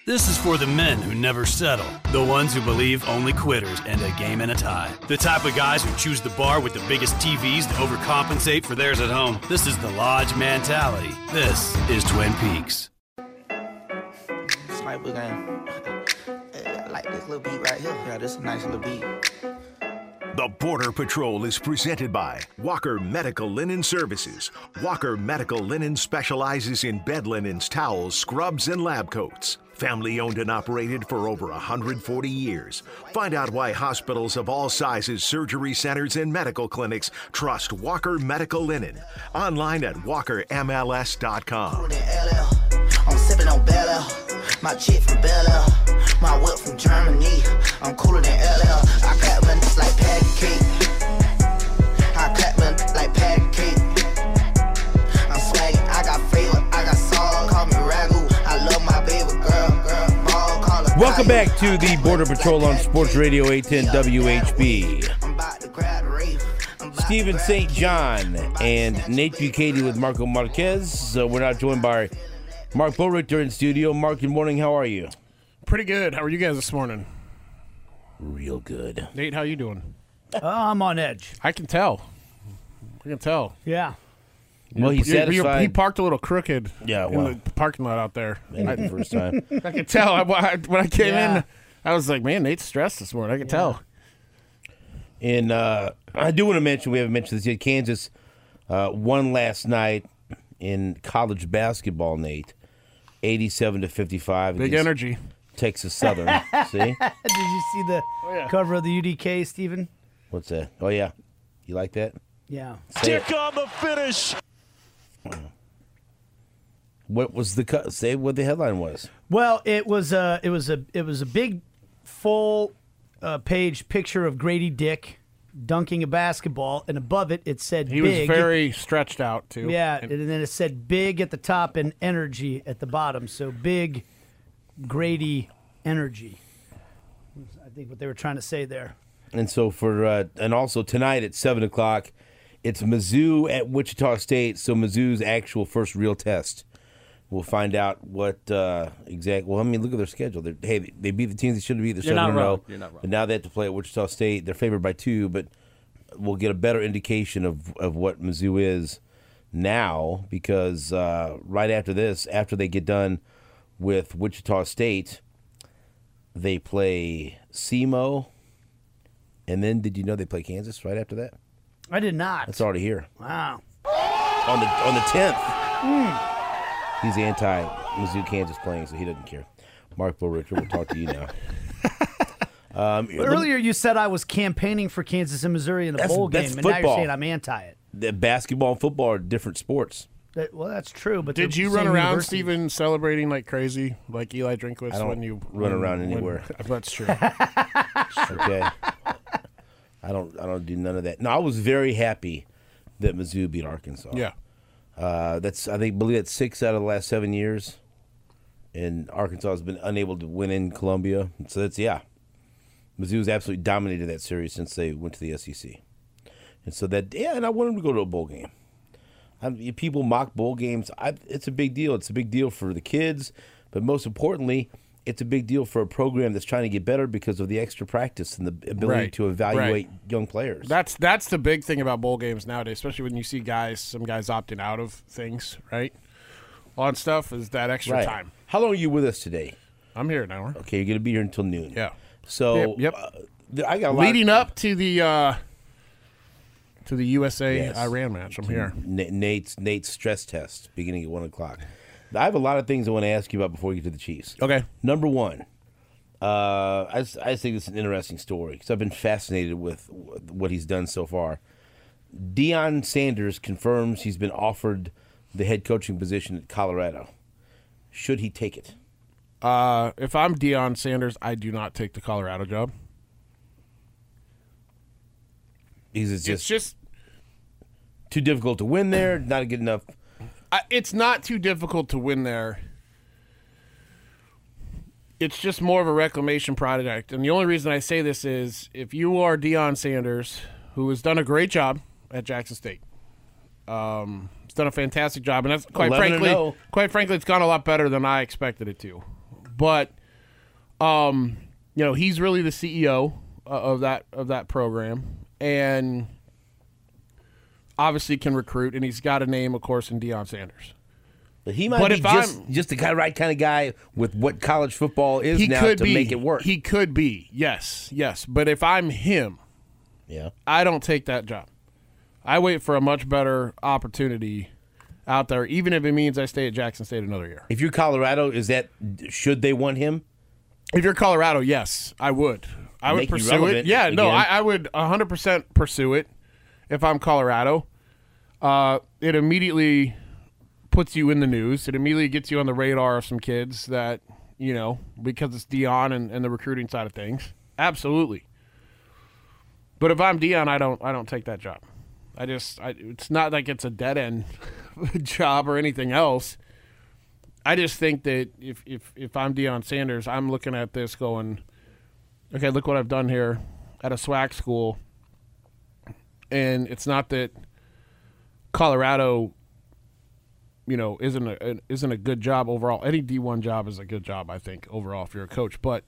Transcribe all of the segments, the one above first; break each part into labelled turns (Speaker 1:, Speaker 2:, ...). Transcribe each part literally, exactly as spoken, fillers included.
Speaker 1: This is for the men who never settle. The ones who believe only quitters end a game in a tie. The type of guys who choose the bar with the biggest T Vs to overcompensate for theirs at home. This is the Lodge mentality. This is Twin Peaks.
Speaker 2: Sniper game. I like this little beat right here. Yeah, this is a nice little beat.
Speaker 3: The Border Patrol is presented by Walker Medical Linen Services. Walker Medical Linen specializes in bed linens, towels, scrubs, and lab coats. Family owned and operated for over one hundred forty years. Find out why hospitals of all sizes, surgery centers, and medical clinics trust Walker Medical Linen. Online at walker M L S dot com.
Speaker 2: I'm sipping on Bel Air. My chick from Bel Air. My whip from Germany. I'm cooler than L L. I clap my nuts like patty cake. I clap my nuts like patty cake. I'm swagging. I got flavor. I got salt. Call me Ragu. I love my baby girl. Girl, ball, call her.
Speaker 4: Welcome back to the Border Patrol on Sports Radio eight ten W H B. Stephen Saint John and Nate Bukaty with Marco Marquez. So we're not joined by Mark Boerichter in studio. Mark, good morning. How are you?
Speaker 5: Pretty good. How are you guys this morning?
Speaker 4: Real good.
Speaker 5: Nate, how you doing?
Speaker 6: Uh, I'm on edge.
Speaker 5: I can tell. I can tell.
Speaker 6: Yeah.
Speaker 4: Well, he's
Speaker 5: You- you-
Speaker 4: satisfied.
Speaker 5: He parked a little crooked
Speaker 4: Yeah, well.
Speaker 5: in the parking lot out there.
Speaker 4: Maybe the first time.
Speaker 5: I could tell. I, I- when I came
Speaker 6: Yeah.
Speaker 5: in, I was like, man, Nate's stressed this morning. I could tell.
Speaker 4: And uh, I do want to mention, we haven't mentioned this yet, Kansas uh, won last night in college basketball, Nate, eighty-seven to fifty-five.
Speaker 5: Big
Speaker 4: against
Speaker 5: energy.
Speaker 4: Texas Southern. See?
Speaker 6: Did you see the
Speaker 5: Oh, yeah.
Speaker 6: cover of the U D K, Stephen?
Speaker 4: What's that? Oh, yeah. You like that?
Speaker 6: Yeah.
Speaker 4: Say it.
Speaker 7: on the finish.
Speaker 4: What was the cut? Say what the headline was.
Speaker 6: Well, it was a it was a it was a big full uh, page picture of Grady Dick dunking a basketball, and above it it said
Speaker 5: He
Speaker 6: big.
Speaker 5: was very stretched out, too.
Speaker 6: Yeah,
Speaker 5: And
Speaker 6: and then it said big at the top and energy at the bottom. So big Grady energy. I think what they were trying to say there.
Speaker 4: And so for uh, and also tonight at seven o'clock, it's Mizzou at Wichita State. So Mizzou's actual first real test. We'll find out what uh, exact. Well, I mean, look at their schedule. They're, hey, they beat the teams they should have beat. They're
Speaker 5: You're not
Speaker 4: seven and
Speaker 5: wrong.
Speaker 4: oh.
Speaker 5: You're not wrong.
Speaker 4: But now they have to play at Wichita State. They're favored by two, but we'll get a better indication of, of what Mizzou is now because uh, right after this, after they get done with Wichita State, they play S E M O, and then did you know they play Kansas right after that?
Speaker 6: I did not.
Speaker 4: That's already here
Speaker 6: Wow.
Speaker 4: on the on the tenth. He's anti Mizzou Kansas playing, so he doesn't care. Mark Boerichter, we'll talk to you now. Um,
Speaker 6: Earlier you said I was campaigning for Kansas and Missouri in a
Speaker 4: That's-
Speaker 6: bowl game,
Speaker 4: that's
Speaker 6: and now you're
Speaker 4: football.
Speaker 6: saying I'm anti it.
Speaker 4: the basketball and football are different sports.
Speaker 6: That, well, that's true, but
Speaker 5: Did
Speaker 6: they're
Speaker 5: you
Speaker 6: the
Speaker 5: run
Speaker 6: same
Speaker 5: around,
Speaker 6: university.
Speaker 5: Stephen, celebrating like crazy, like Eli Drinkwitz
Speaker 4: I don't
Speaker 5: when you
Speaker 4: run
Speaker 5: when-
Speaker 4: around
Speaker 5: when-
Speaker 4: anywhere.
Speaker 5: That's true.
Speaker 4: Okay, I don't I don't do none of that. No, I was very happy that Mizzou beat Arkansas.
Speaker 5: Yeah.
Speaker 4: Uh, that's I think believe that's six out of the last seven years, and Arkansas has been unable to win in Columbia. So that's yeah, Mizzou's absolutely dominated that series since they went to the S E C, and so that yeah, and I want them to go to a bowl game. I, people mock bowl games. I, it's a big deal. It's a big deal for the kids, but most importantly, it's a big deal for a program that's trying to get better because of the extra practice and the ability
Speaker 5: Right,
Speaker 4: to evaluate
Speaker 5: right.
Speaker 4: young players.
Speaker 5: That's that's the big thing about bowl games nowadays, especially when you see guys, some guys opting out of things, right? On stuff is that extra
Speaker 4: right.
Speaker 5: time.
Speaker 4: How long are you with us today?
Speaker 5: I'm here an hour.
Speaker 4: Okay, you're going to be here until noon.
Speaker 5: Yeah.
Speaker 4: So,
Speaker 5: Yep, yep.
Speaker 4: Uh, th- I got a lot
Speaker 5: Leading up to the uh, to the U S A
Speaker 4: Yes.
Speaker 5: Iran match, I'm here.
Speaker 4: N- Nate's Nate's stress test beginning at one o'clock. I have a lot of things I want to ask you about before we get to the Chiefs.
Speaker 5: Okay.
Speaker 4: Number one, uh, I, just, I just think it's an interesting story because I've been fascinated with what he's done so far. Deion Sanders confirms he's been offered the head coaching position at Colorado. Should he take it?
Speaker 5: Uh, if I'm Deion Sanders, I do not take the Colorado job.
Speaker 4: Because it's just,
Speaker 5: It's just
Speaker 4: too difficult to win there, not good enough.
Speaker 5: I, it's not too difficult to win there. It's just more of a reclamation project. And the only reason I say this is if you are Deion Sanders, who has done a great job at Jackson State, um, he's done a fantastic job, and that's quite
Speaker 4: eleven and
Speaker 5: frankly,
Speaker 4: oh.
Speaker 5: quite frankly, it's gone a lot better than I expected it to. But, um, you know, he's really the C E O of that of that program, and obviously can recruit, and he's got a name, of course, in Deion Sanders.
Speaker 4: But he might
Speaker 5: But
Speaker 4: be
Speaker 5: if
Speaker 4: just,
Speaker 5: I'm-
Speaker 4: just the kind of right kind of guy with what college football is
Speaker 5: He
Speaker 4: now
Speaker 5: could
Speaker 4: to
Speaker 5: be.
Speaker 4: make it work.
Speaker 5: He could be. Yes, yes. But if I'm him,
Speaker 4: yeah.
Speaker 5: I don't take that job. I wait for a much better opportunity out there, even if it means I stay at Jackson State another year.
Speaker 4: If you're Colorado, is that should they want him?
Speaker 5: If you're Colorado, yes, I would. I would
Speaker 4: Make you
Speaker 5: pursue
Speaker 4: relevant
Speaker 5: it. Yeah, no,
Speaker 4: again.
Speaker 5: I, I would one hundred percent pursue it if I'm Colorado. Uh, it immediately puts you in the news. It immediately gets you on the radar of some kids that, you know, because it's Deion and, and the recruiting side of things. Absolutely. But if I'm Deion, I don't I don't take that job. I just I, it's not like it's a dead end job or anything else. I just think that if, if, if I'm Deion Sanders, I'm looking at this going, okay, look what I've done here at a SWAC school. And it's not that Colorado, you know, isn't a isn't a good job overall. Any D one job is a good job, I think, overall if you're a coach. But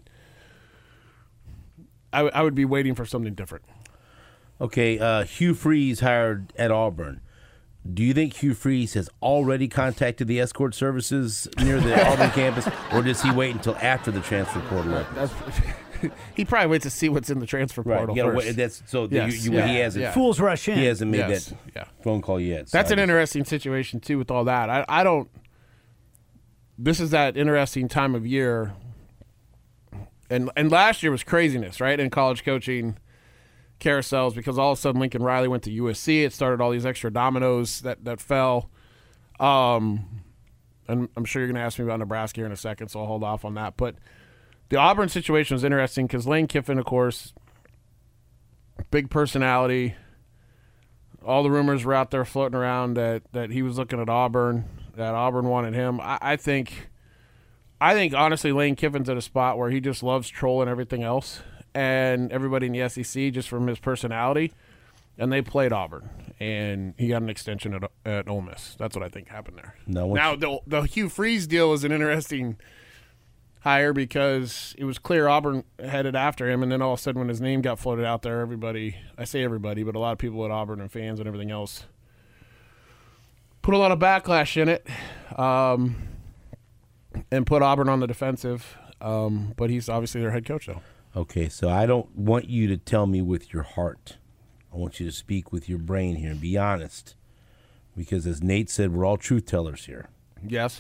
Speaker 5: I, w- I would be waiting for something different.
Speaker 4: Okay, uh, Hugh Freeze hired at Auburn. Do you think Hugh Freeze has already contacted the escort services near the Auburn campus, or does he wait until after the transfer portal opens?
Speaker 5: That's, he probably waits to see what's in the transfer portal
Speaker 4: you gotta
Speaker 5: first.
Speaker 4: wait, that's so the-
Speaker 5: Yes,
Speaker 4: you, you,
Speaker 5: yeah,
Speaker 4: he hasn't
Speaker 5: yeah.
Speaker 6: Fools rush in.
Speaker 4: he hasn't made
Speaker 5: Yes,
Speaker 4: that
Speaker 5: yeah.
Speaker 4: phone call yet. so
Speaker 5: That's
Speaker 4: I
Speaker 5: an
Speaker 4: just-
Speaker 5: interesting situation, too, with all that. I, I don't – this is that interesting time of year. And, and last year was craziness, right, in college coaching carousels because all of a sudden Lincoln Riley went to U S C. It started all these extra dominoes that, that fell. Um, and I'm sure you're going to ask me about Nebraska here in a second, so I'll hold off on that. But the Auburn situation was interesting because Lane Kiffin, of course, big personality. All the rumors were out there floating around that, that he was looking at Auburn, that Auburn wanted him. I, I think, I think honestly, Lane Kiffin's at a spot where he just loves trolling everything else and everybody in the S E C just from his personality. And they played Auburn, and he got an extension at, at Ole Miss. That's what I think happened there.
Speaker 4: No, once-
Speaker 5: now, the, the Hugh Freeze deal is an interesting hire because it was clear Auburn headed after him, and then all of a sudden when his name got floated out there, everybody – I say everybody, but a lot of people at Auburn and fans and everything else put a lot of backlash in it um, and put Auburn on the defensive. Um, but he's obviously their head coach, though.
Speaker 4: Okay, so I don't want you to tell me with your heart. I want you to speak with your brain here and be honest. Because as Nate said, we're all truth tellers here.
Speaker 5: Yes.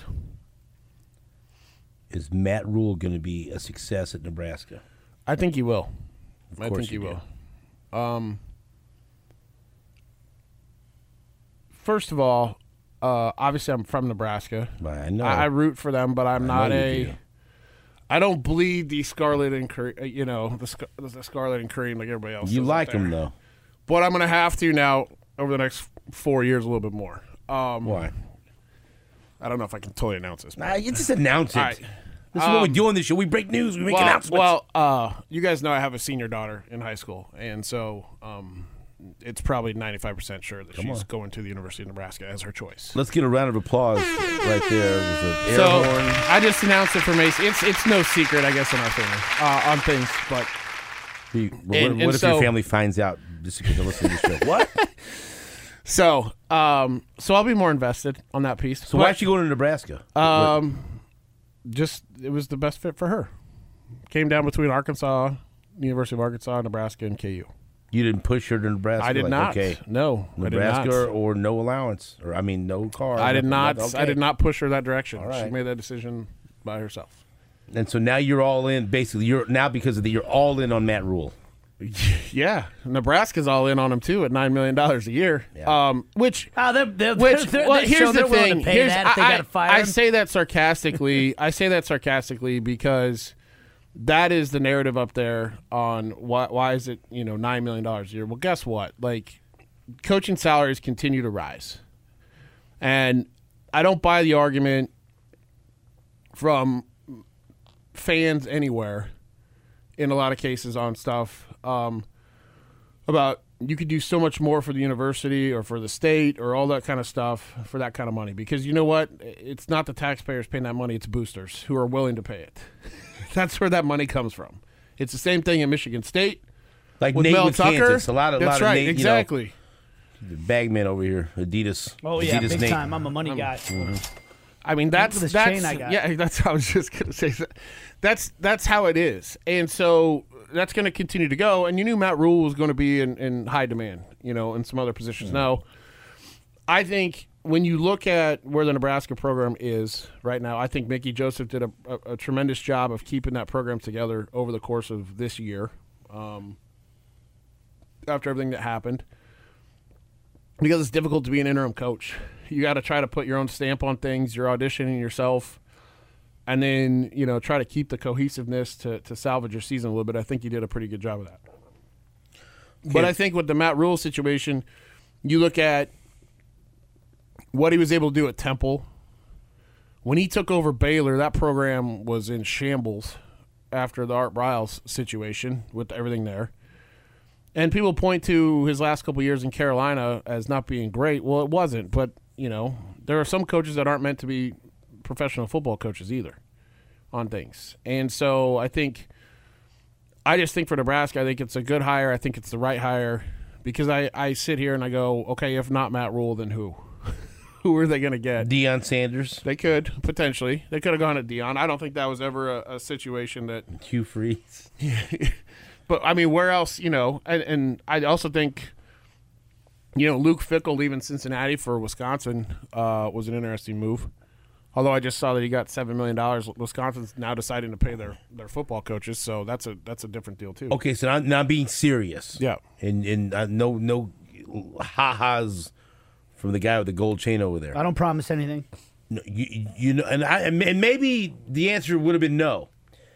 Speaker 4: Is Matt Rule going to be a success at Nebraska?
Speaker 5: I think he will.
Speaker 4: Of
Speaker 5: I
Speaker 4: course
Speaker 5: think he
Speaker 4: you
Speaker 5: will. Um, first of all, uh, obviously I'm from Nebraska.
Speaker 4: I know.
Speaker 5: I, I root for them, but I'm
Speaker 4: I
Speaker 5: not
Speaker 4: know you
Speaker 5: a.
Speaker 4: do.
Speaker 5: I don't bleed the scarlet and cre- uh, you know the, sc- the scarlet and cream like everybody else.
Speaker 4: You
Speaker 5: does out
Speaker 4: like
Speaker 5: there.
Speaker 4: him, though.
Speaker 5: But I'm gonna have to now over the next four years a little bit more. Um,
Speaker 4: Why?
Speaker 5: I don't know if I can totally announce this.
Speaker 4: Nah, you just announce it.
Speaker 5: All right.
Speaker 4: This is what we
Speaker 5: Um,
Speaker 4: do on this show. We break news. We make
Speaker 5: well,
Speaker 4: announcements.
Speaker 5: well, uh, you guys know I have a senior daughter in high school, and so um, it's probably ninety-five percent sure that she's
Speaker 4: on.
Speaker 5: going to the University of Nebraska as her choice.
Speaker 4: Let's get a round of applause right there. There's an air
Speaker 5: So
Speaker 4: horn.
Speaker 5: I just announced it for Macy. It's it's no secret, I guess, in our family uh, on things, but
Speaker 4: Hey, well, what
Speaker 5: and-
Speaker 4: what
Speaker 5: and
Speaker 4: if
Speaker 5: so-
Speaker 4: your family finds out just because they're listening to this show? What?
Speaker 5: so um, so I'll be more invested on that piece.
Speaker 4: So why is she going to Nebraska?
Speaker 5: Um, just it was the best fit for her. Came down between Arkansas, University of Arkansas, Nebraska, and K U.
Speaker 4: You didn't push her to Nebraska?
Speaker 5: I did
Speaker 4: like,
Speaker 5: not.
Speaker 4: Okay,
Speaker 5: No,
Speaker 4: Nebraska
Speaker 5: I did
Speaker 4: or,
Speaker 5: not.
Speaker 4: or no allowance, or I mean no car.
Speaker 5: I did not.
Speaker 4: Okay.
Speaker 5: I did not push her that direction.
Speaker 4: All right.
Speaker 5: She made that decision by herself.
Speaker 4: And so now you're all in. Basically, you're now because of the you're all in on Matt Rule.
Speaker 5: Yeah, Nebraska's all in on him too at nine million dollars a year.
Speaker 4: Yeah.
Speaker 5: Um, which,
Speaker 6: Oh, they're, they're,
Speaker 5: which,
Speaker 6: they're,
Speaker 5: well,
Speaker 6: they
Speaker 5: here's
Speaker 6: show
Speaker 5: the
Speaker 6: they're willing
Speaker 5: thing.
Speaker 6: to pay
Speaker 5: Here's,
Speaker 6: that if they
Speaker 5: I,
Speaker 6: got to fire
Speaker 5: I
Speaker 6: him.
Speaker 5: say that sarcastically. I say that sarcastically because that is the narrative up there on why. Why is it you know nine million dollars a year? Well, guess what? Like, coaching salaries continue to rise, and I don't buy the argument from fans anywhere in a lot of cases on stuff um, about you could do so much more for the university or for the state or all that kind of stuff for that kind of money. Because you know what? It's not the taxpayers paying that money. It's boosters who are willing to pay it. That's where that money comes from. It's the same thing in Michigan State.
Speaker 4: Like
Speaker 5: with
Speaker 4: Nate
Speaker 5: Mel
Speaker 4: with
Speaker 5: Tucker.
Speaker 4: Kansas. A lot of,
Speaker 5: That's
Speaker 4: lot
Speaker 5: right,
Speaker 4: of Nate,
Speaker 5: exactly.
Speaker 4: You know, the bagman over here, Adidas.
Speaker 6: Oh yeah,
Speaker 4: Adidas
Speaker 6: big
Speaker 4: Nate.
Speaker 6: time. I'm a money guy.
Speaker 5: I mean, that's
Speaker 6: Look at this
Speaker 5: that's
Speaker 6: chain I got.
Speaker 5: yeah. That's how I was just gonna say. That's that's how it is, and so that's going to continue to go. And you knew Matt Rule was going to be in, in high demand, you know, in some other positions.
Speaker 4: Mm-hmm.
Speaker 5: Now, I think when you look at where the Nebraska program is right now, I think Mickey Joseph did a, a, a tremendous job of keeping that program together over the course of this year. Um, after everything that happened, because it's difficult to be an interim coach. You got to try to put your own stamp on things. You're auditioning yourself, and then, you know, try to keep the cohesiveness to, to salvage your season a little bit. I think you did a pretty good job of that. But I think with the Matt Rule situation, you look at what he was able to do at Temple. When he took over Baylor, that program was in shambles after the Art Briles situation with everything there. And people point to his last couple years in Carolina as not being great. Well, it wasn't. But, you know, there are some coaches that aren't meant to be professional football coaches either on things. And so I think – I just think for Nebraska, I think it's a good hire. I think it's the right hire because I, I sit here and I go, okay, if not Matt Rule, then who? Who are they going to get?
Speaker 4: Deion Sanders.
Speaker 5: They could, potentially. They could have gone to Deion. I don't think that was ever a, a situation that –
Speaker 4: Hugh Freeze.
Speaker 5: But, I mean, where else, you know, and, and I also think, you know, Luke Fickell leaving Cincinnati for Wisconsin uh, was an interesting move. Although I just saw that he got seven million dollars. Wisconsin's now deciding to pay their, their football coaches, so that's a that's a different deal, too.
Speaker 4: Okay, so now, now being serious.
Speaker 5: Yeah.
Speaker 4: And, and uh, no, no ha-has from the guy with the gold chain over there.
Speaker 6: I don't promise anything.
Speaker 4: No, you, you know, and I and maybe the answer would have been no.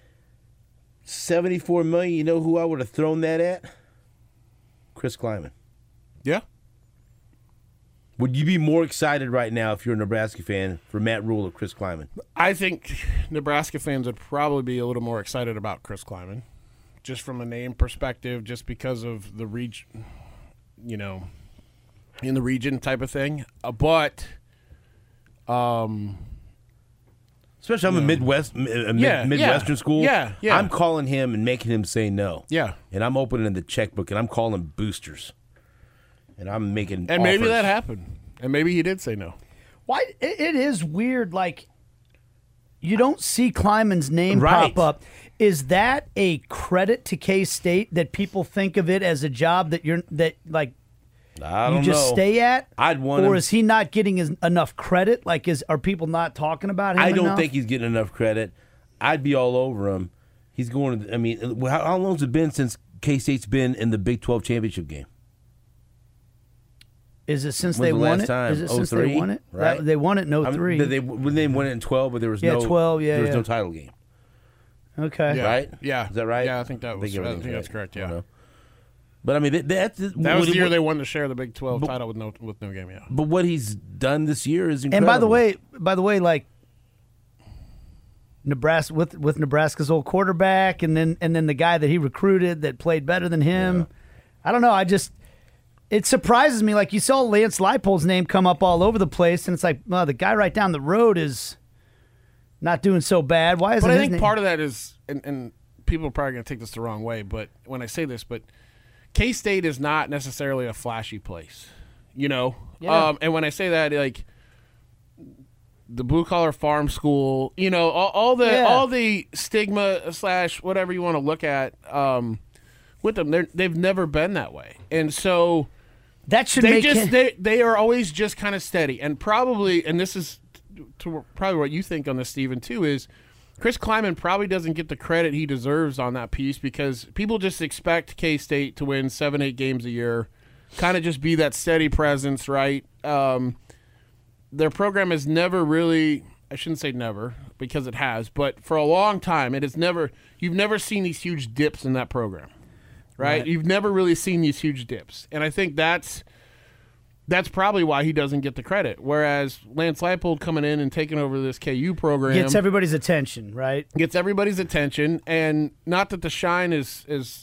Speaker 4: Seventy-four million. You know who I would have thrown that at? Chris Kleiman.
Speaker 5: Yeah.
Speaker 4: Would you be more excited right now if you're a Nebraska fan for Matt Rule or Chris Kleiman?
Speaker 5: I think Nebraska fans would probably be a little more excited about Chris Kleiman, just from a name perspective, just because of the region, you know, in the region type of thing. Uh, but, um.
Speaker 4: Especially I'm a Midwest, a mid,
Speaker 5: Yeah,
Speaker 4: Midwestern
Speaker 5: yeah,
Speaker 4: school.
Speaker 5: yeah, yeah.
Speaker 4: I'm calling him and making him say no.
Speaker 5: Yeah.
Speaker 4: And I'm opening the checkbook and I'm calling boosters. And I'm making
Speaker 5: And maybe
Speaker 4: offers.
Speaker 5: that happened. And maybe he did say no.
Speaker 6: Why it, it is weird. Like you don't see Kleiman's name
Speaker 4: Right.
Speaker 6: pop up. Is that a credit to K-State that people think of it as a job that you're that like
Speaker 4: I
Speaker 6: you
Speaker 4: don't
Speaker 6: just
Speaker 4: know.
Speaker 6: stay at?
Speaker 4: I'd want
Speaker 6: or
Speaker 4: him-
Speaker 6: is he not getting his, enough credit? Like, is are people not talking about him?
Speaker 4: I don't
Speaker 6: enough?
Speaker 4: think he's getting enough credit. I'd be all over him. He's going to, I mean, how, how long has it been since K-State's been in the Big twelve championship game?
Speaker 6: Is it since
Speaker 4: When's
Speaker 6: they
Speaker 4: the
Speaker 6: won
Speaker 4: last
Speaker 6: it?
Speaker 4: time?
Speaker 6: Is it since
Speaker 4: oh three?
Speaker 6: they won it?
Speaker 4: Right?
Speaker 6: That- they won it in oh
Speaker 4: I mean,
Speaker 6: three.
Speaker 4: They, when they won it in twelve, but there was
Speaker 6: Yeah,
Speaker 4: no
Speaker 6: twelve, yeah,
Speaker 4: there was
Speaker 6: yeah.
Speaker 4: no title game.
Speaker 6: Okay.
Speaker 5: Yeah.
Speaker 4: Right?
Speaker 5: Yeah.
Speaker 4: Is that right?
Speaker 5: Yeah, I think that was. I,
Speaker 4: everything's
Speaker 5: think that's
Speaker 4: right.
Speaker 5: correct.
Speaker 4: I
Speaker 5: Yeah.
Speaker 4: don't know. But I mean, that, that's
Speaker 5: That was the year they won to share the Big twelve
Speaker 4: But-
Speaker 5: title with no with no game. Yeah.
Speaker 4: But what he's done this year is
Speaker 6: And
Speaker 4: incredible.
Speaker 6: by the way, by the way, like Nebraska with with Nebraska's old quarterback, and then and then the guy that he recruited that played better than him. I don't know. I just it surprises me. Like you saw Lance Leipold's name come up all over the place, and it's like, well, the guy right down the road is not doing so bad. Why isn't
Speaker 5: But I
Speaker 6: his
Speaker 5: think
Speaker 6: name?
Speaker 5: part of that is, and, and people are probably going to take this the wrong way, but when I say this, but K-State is not necessarily a flashy place, you know?
Speaker 6: Yeah.
Speaker 5: Um, and when I say that, like, the blue-collar farm school, you know, all, all the
Speaker 6: Yeah.
Speaker 5: all the stigma slash whatever you want to look at um, with them, they're, they've never been that way. And so
Speaker 6: that should
Speaker 5: they
Speaker 6: make
Speaker 5: just
Speaker 6: him-
Speaker 5: they, they are always just kind of steady. And probably, and this is to probably what you think on this, Stephen, too, is Chris Kleiman probably doesn't get the credit he deserves on that piece because people just expect K-State to win seven, eight games a year, kind of just be that steady presence, right? Um, their program has never really, I shouldn't say never because it has, but for a long time, it has never, you've never seen these huge dips in that program, right?
Speaker 6: Right.
Speaker 5: You've never really seen these huge dips. And I think that's, That's probably why he doesn't get the credit. Whereas Lance Leipold coming in and taking over this K U program
Speaker 6: gets everybody's attention, right?
Speaker 5: gets everybody's attention, and not that the shine is is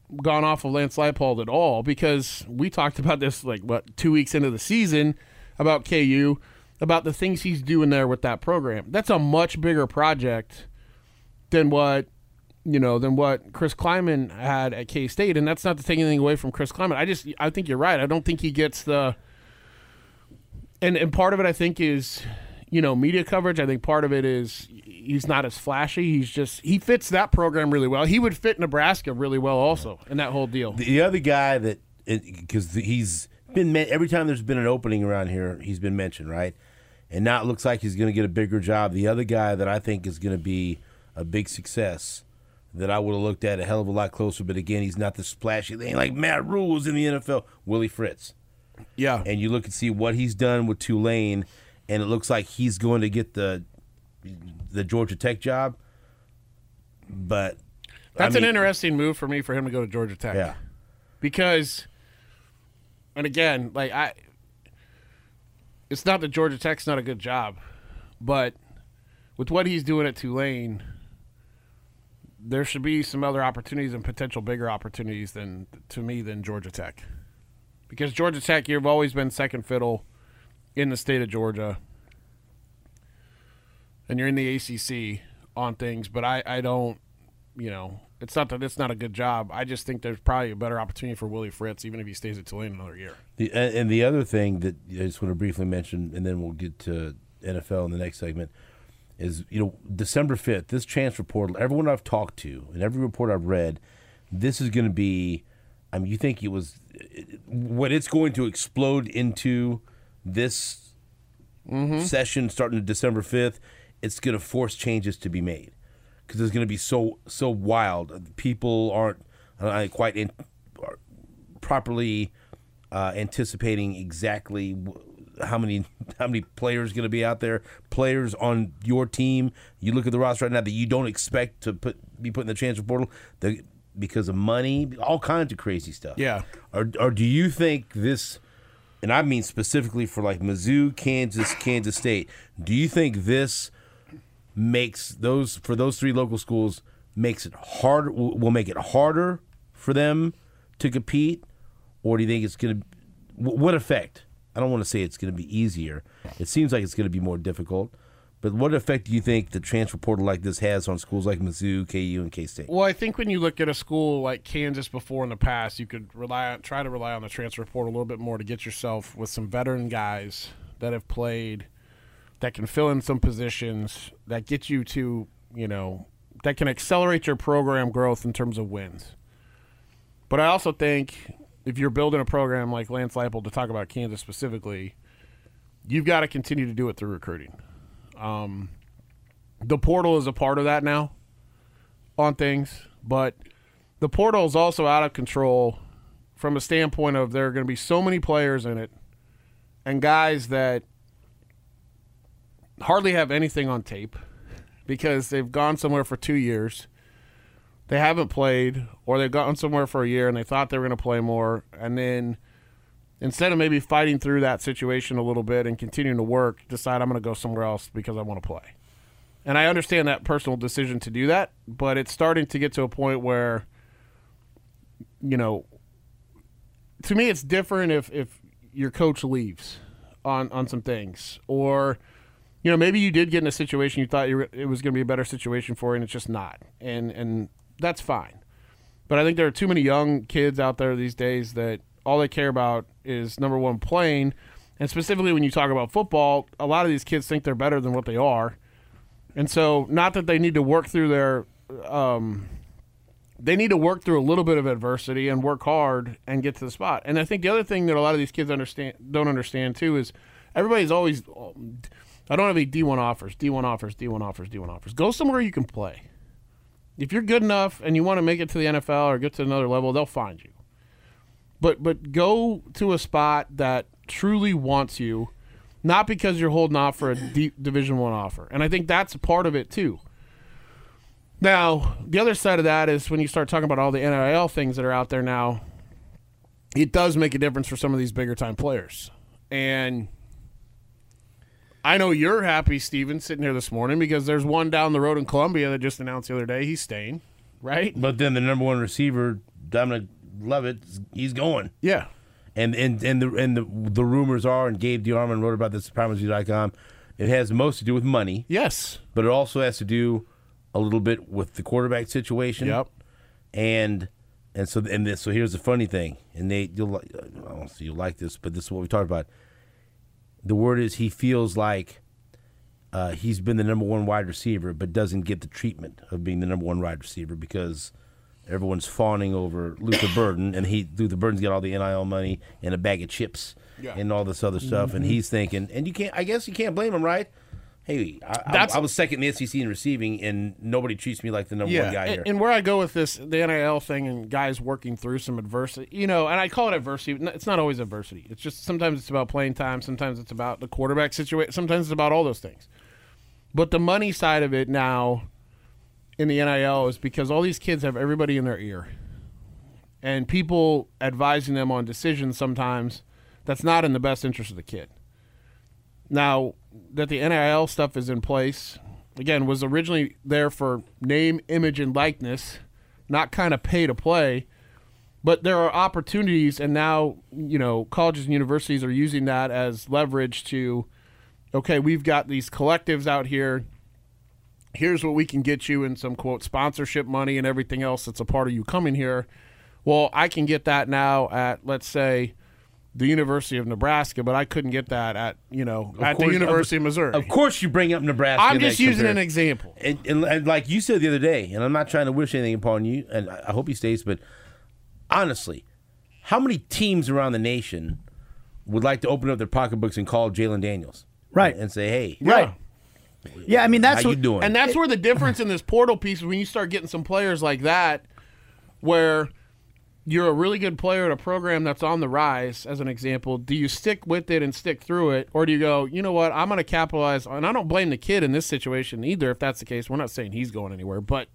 Speaker 5: gone off of Lance Leipold at all, because we talked about this like what two weeks into the season about K U, about the things he's doing there with that program. That's a much bigger project than what you know than what Chris Kleiman had at K-State, and that's not to take anything away from Chris Kleiman. I just I think you're right. I don't think he gets the and and part of it I think is you know media coverage. I think part of it is he's not as flashy. He's just he fits that program really well. He would fit Nebraska really well also in that whole deal.
Speaker 4: The other guy that because he's been every time there's been an opening around here, he's been mentioned, right? And now it looks like he's going to get a bigger job. The other guy that I think is going to be a big success that I would have looked at a hell of a lot closer, but again, he's not the splashy thing like Matt Rule was in the N F L. Willie Fritz.
Speaker 5: Yeah.
Speaker 4: And you look and see what he's done with Tulane, and it looks like he's going to get the the Georgia Tech job. But
Speaker 5: that's
Speaker 4: I mean,
Speaker 5: an interesting move for me for him to go to Georgia Tech.
Speaker 4: Yeah.
Speaker 5: Because, and again, like I, it's not that Georgia Tech's not a good job, but with what he's doing at Tulane, there should be some other opportunities and potential bigger opportunities than to me than Georgia Tech. Because Georgia Tech, you've always been second fiddle in the state of Georgia. And you're in the A C C on things, but I, I don't, you know, it's not that it's not a good job. I just think there's probably a better opportunity for Willie Fritz, even if he stays at Tulane another year.
Speaker 4: The, and the other thing that I just want to briefly mention, and then we'll get to N F L in the next segment, is, you know, December fifth, this transfer portal, everyone I've talked to and every report I've read, this is going to be, I mean, you think it was, what it's going to explode into this mm-hmm. session starting December fifth, it's going to force changes to be made because it's going to be so so wild. People aren't uh, quite in, are properly uh, anticipating exactly how many how many players going to be out there. Players on your team, you look at the roster right now that you don't expect to put be put in the transfer portal the, because of money, all kinds of crazy stuff.
Speaker 5: Yeah.
Speaker 4: Or or do you think this? And I mean specifically for like Mizzou, Kansas, Kansas State. Do you think this makes those for those three local schools makes it harder? Will make it harder for them to compete, or do you think it's going to? What effect? I don't want to say it's going to be easier. It seems like it's going to be more difficult. But what effect do you think the transfer portal like this has on schools like Mizzou, K U, and K-State?
Speaker 5: Well, I think when you look at a school like Kansas before in the past, you could rely on, try to rely on the transfer portal a little bit more to get yourself with some veteran guys that have played, that can fill in some positions, that get you to, you know, that can accelerate your program growth in terms of wins. But I also think if you're building a program like Lance Leipold, to talk about Kansas specifically, you've got to continue to do it through recruiting. Um, the portal is a part of that now on things, but the portal is also out of control from a standpoint of there are going to be so many players in it and guys that hardly have anything on tape because they've gone somewhere for two years. They haven't played, or they've gone somewhere for a year and they thought they were going to play more, and then instead of maybe fighting through that situation a little bit and continuing to work, decide I'm going to go somewhere else because I want to play. And I understand that personal decision to do that, but it's starting to get to a point where, you know, to me it's different if, if your coach leaves on, on some things. Or, you know, maybe you did get in a situation you thought you were, it was going to be a better situation for you, and it's just not. And and that's fine. But I think there are too many young kids out there these days that all they care about is, number one, playing. And specifically when you talk about football, a lot of these kids think they're better than what they are. And so not that they need to work through their um, – they need to work through a little bit of adversity and work hard and get to the spot. And I think the other thing that a lot of these kids understand don't understand too is everybody's always – I don't have any D one offers, D one offers, D one offers, D one offers. Go somewhere you can play. If you're good enough and you want to make it to the N F L or get to another level, they'll find you. But but go to a spot that truly wants you, not because you're holding off for a deep Division One offer. And I think that's a part of it too. Now, the other side of that is when you start talking about all the N I L things that are out there now, it does make a difference for some of these bigger time players. And I know you're happy, Steven, sitting here this morning because there's one down the road in Columbia that just announced the other day he's staying, right?
Speaker 4: But then the number one receiver Dominic Lovett, he's going.
Speaker 5: Yeah.
Speaker 4: And and and the and the the rumors are, and Gabe DeArmond wrote about this at Primus dot com, it has most to do with money.
Speaker 5: Yes.
Speaker 4: But it also has to do a little bit with the quarterback situation.
Speaker 5: Yep.
Speaker 4: And and so and this, so here's the funny thing, and they you'll like I don't know if you'll like this, but this is what we talked about. The word is he feels like uh, he's been the number one wide receiver, but doesn't get the treatment of being the number one wide receiver because everyone's fawning over Luther Burden, and he Luther Burden's got all the N I L money and a bag of chips
Speaker 5: yeah.
Speaker 4: and all this other stuff,
Speaker 5: mm-hmm.
Speaker 4: and he's thinking, and you can't, I guess you can't blame him, right? Hey, I, I, I was second in the S E C in receiving, and nobody treats me like the number
Speaker 5: yeah.
Speaker 4: one guy here.
Speaker 5: And, and where I go with this, the N I L thing and guys working through some adversity, you know, and I call it adversity. It's not always adversity. It's just sometimes it's about playing time, sometimes it's about the quarterback situation, sometimes it's about all those things. But the money side of it now in the N I L is because all these kids have everybody in their ear. And people advising them on decisions sometimes that's not in the best interest of the kid. Now, that the N I L stuff is in place, again, was originally there for name, image, and likeness, not kind of pay to play. But there are opportunities, and now, you know, colleges and universities are using that as leverage to, okay, we've got these collectives out here. Here's what we can get you in some, quote, sponsorship money and everything else that's a part of you coming here. Well, I can get that now at, let's say, the University of Nebraska, but I couldn't get that at, you know,
Speaker 4: Of
Speaker 5: at
Speaker 4: course-
Speaker 5: the University
Speaker 4: of,
Speaker 5: of Missouri.
Speaker 4: Of course you bring up Nebraska.
Speaker 5: I'm
Speaker 4: in that
Speaker 5: just using
Speaker 4: compare-
Speaker 5: an example.
Speaker 4: And, and, and like you said the other day, and I'm not trying to wish anything upon you, and I I hope he stays, but honestly, how many teams around the nation would like to open up their pocketbooks and call Jalen Daniels?
Speaker 6: Right.
Speaker 4: And say, hey,
Speaker 6: Right. Yeah, I mean that's
Speaker 4: how
Speaker 6: what
Speaker 4: you doing?
Speaker 5: And that's where the difference in this portal piece is when you start getting some players like that where you're a really good player at a program that's on the rise, as an example. Do you stick with it and stick through it, or do you go, you know what, I'm going to capitalize? And I don't blame the kid in this situation either if that's the case. We're not saying he's going anywhere, but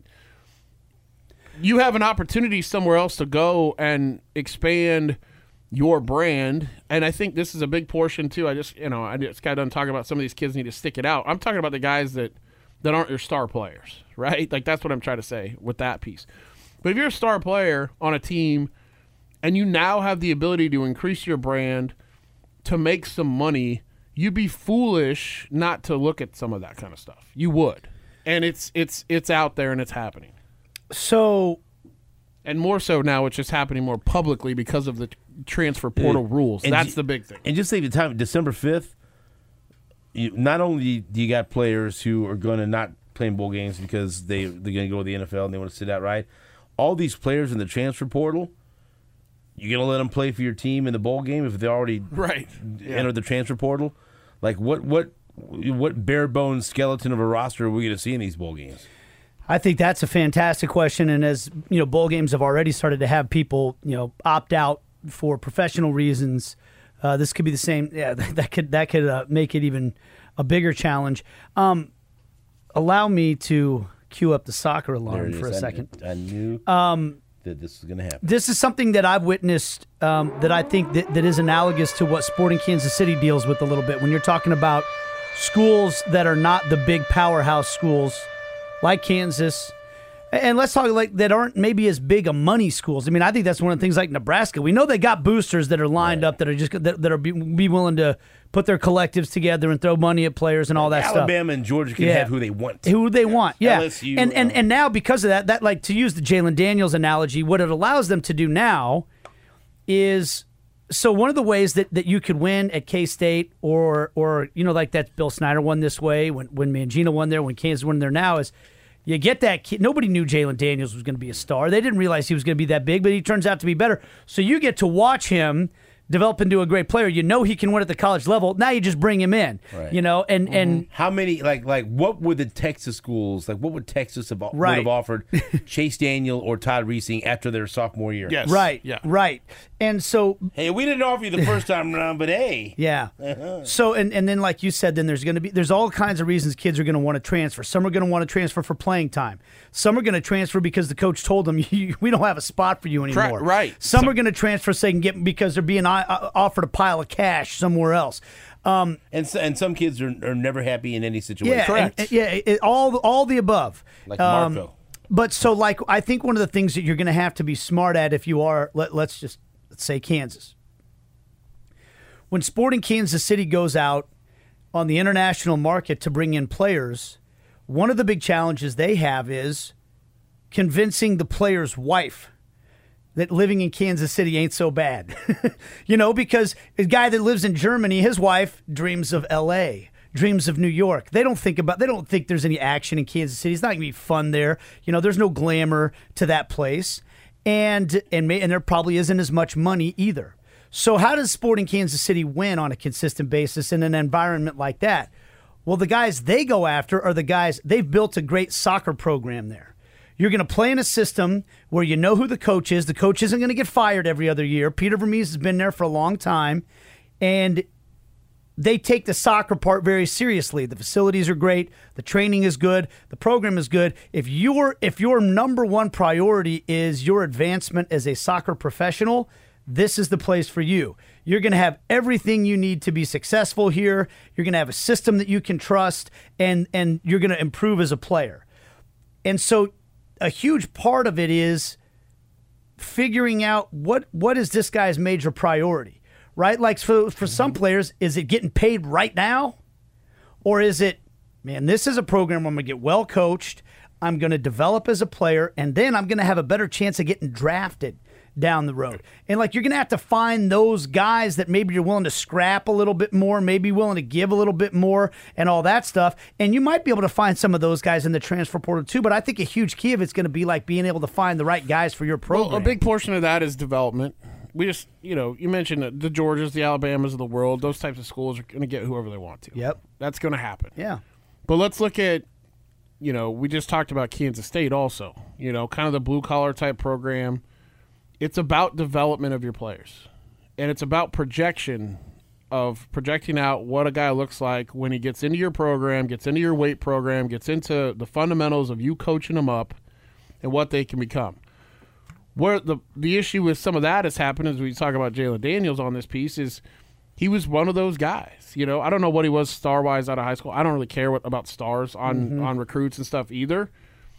Speaker 5: you have an opportunity somewhere else to go and expand your brand, and I think this is a big portion too. I just, you know, I just got done talking about some of these kids need to stick it out. I'm talking about the guys that, that aren't your star players, right? Like that's what I'm trying to say with that piece. But if you're a star player on a team and you now have the ability to increase your brand to make some money, you'd be foolish not to look at some of that kind of stuff. You would. And it's it's it's out there and it's happening.
Speaker 6: so
Speaker 5: And more so now, it's just happening more publicly because of the transfer portal rules.
Speaker 4: And
Speaker 5: That's
Speaker 4: you-
Speaker 5: the big thing.
Speaker 4: And just say the time, December fifth, you, not only do you got players who are going to not play in bowl games because they, they're going to go to the N F L and they want to sit out, right? All these players in the transfer portal, you're going to let them play for your team in the bowl game if they already
Speaker 5: Right. Yeah.
Speaker 4: entered the transfer portal? Like, what what what bare bones skeleton of a roster are we going to see in these bowl games?
Speaker 6: I think that's a fantastic question, and as you know, bowl games have already started to have people, you know, opt out for professional reasons. Uh, this could be the same. Yeah, that could that could uh, make it even a bigger challenge. Um, allow me to cue up the soccer
Speaker 4: There
Speaker 6: alarm
Speaker 4: it
Speaker 6: for a
Speaker 4: is. I-
Speaker 6: second.
Speaker 4: I, knew
Speaker 6: Um,
Speaker 4: that this was going to happen.
Speaker 6: This is something that I've witnessed um, that I think that, that is analogous to what Sporting Kansas City deals with a little bit. When you're talking about schools that are not the big powerhouse schools like Kansas, and let's talk like that aren't maybe as big a money schools. I mean, I think that's one of the things like Nebraska. We know they got boosters that are lined
Speaker 4: Right.
Speaker 6: up that are just that, that are be, be willing to put their collectives together and throw money at players and all that stuff.
Speaker 4: Alabama and Georgia can
Speaker 6: Yeah.
Speaker 4: have who they want.
Speaker 6: Who they want, yeah.
Speaker 4: L S U,
Speaker 6: and and
Speaker 4: uh,
Speaker 6: and now because of that, that like to use the Jalen Daniels analogy, what it allows them to do now is so one of the ways that, that you could win at K-State or or you know like that Bill Snyder won this way when when Mangina won there when Kansas won there now is you get that kid. Nobody knew Jalen Daniels was going to be a star. They didn't realize he was going to be that big, but he turns out to be better. So you get to watch him develop into a great player. You know he can win at the college level. Now you just bring him in.
Speaker 4: Right.
Speaker 6: You know, and and
Speaker 4: How many like like what would the Texas schools like? What would Texas have would
Speaker 6: Right.
Speaker 4: have offered Chase Daniel or Todd Reesing after their sophomore year?
Speaker 5: Yes.
Speaker 6: right,
Speaker 5: Yeah.
Speaker 6: right. And so
Speaker 4: Hey, we didn't offer you the first time around, but hey,
Speaker 6: yeah. So and, and then like you said, then there's going to be there's all kinds of reasons kids are going to want to transfer. Some are going to want to transfer for playing time. Some are going to transfer because the coach told them we don't have a spot for you anymore.
Speaker 5: right.
Speaker 6: Some
Speaker 5: Some-
Speaker 6: are going to transfer so they can get because they're being uh, offered a pile of cash somewhere else. Um,
Speaker 4: and so, and some kids are, are never happy in any situation.
Speaker 6: yeah,
Speaker 5: Correct.
Speaker 6: and- and- yeah, it, all all the above.
Speaker 4: Like
Speaker 6: Um,
Speaker 4: Marco.
Speaker 6: but so like I think one of the things that you're going to have to be smart at if you are let, let's just let's say Kansas. When Sporting Kansas City goes out on the international market to bring in players, one of the big challenges they have is convincing the player's wife that living in Kansas City ain't so bad. You know, because a guy that lives in Germany, his wife dreams of L A, dreams of New York. They don't think about, they don't think there's any action in Kansas City. It's not going to be fun there. You know, there's no glamour to that place. And, and, may, and there probably isn't as much money either. So how does Sporting Kansas City win on a consistent basis in an environment like that? Well, the guys they go after are the guys, they've built a great soccer program there. You're going to play in a system where you know who the coach is. The coach isn't going to get fired every other year. Peter Vermees has been there for a long time, and they take the soccer part very seriously. The facilities are great. The training is good. The program is good. If your if your number one priority is your advancement as a soccer professional, this is the place for you. You're going to have everything you need to be successful here. You're going to have a system that you can trust, and, and you're going to improve as a player. And so a huge part of it is figuring out what, what is this guy's major priority, right? Like for, for some players, is it getting paid right now? Or is it, man, this is a program where I'm going to get well coached, I'm going to develop as a player, and then I'm going to have a better chance of getting drafted down the road. And like you're going to have to find those guys that maybe you're willing to scrap a little bit more, maybe willing to give a little bit more and all that stuff. And you might be able to find some of those guys in the transfer portal too, but I think a huge key of it's going to be like being able to find the right guys for your program.
Speaker 5: Well, a big portion of that is development. We just, you know, you mentioned the Georgias, the Alabamas of the world, those types of schools are going to get whoever they want to.
Speaker 6: Yep.
Speaker 5: That's going to happen.
Speaker 6: Yeah.
Speaker 5: But let's look at, you know, we just talked about Kansas State also, you know, kind of the blue collar type program. It's about development of your players, and it's about projection of projecting out what a guy looks like when he gets into your program, gets into your weight program, gets into the fundamentals of you coaching them up and what they can become. Where the the issue with some of that has happened, as we talk about Jalen Daniels on this piece, is he was one of those guys. You know, I don't know what he was star-wise out of high school. I don't really care what about stars on, mm-hmm. on recruits and stuff either.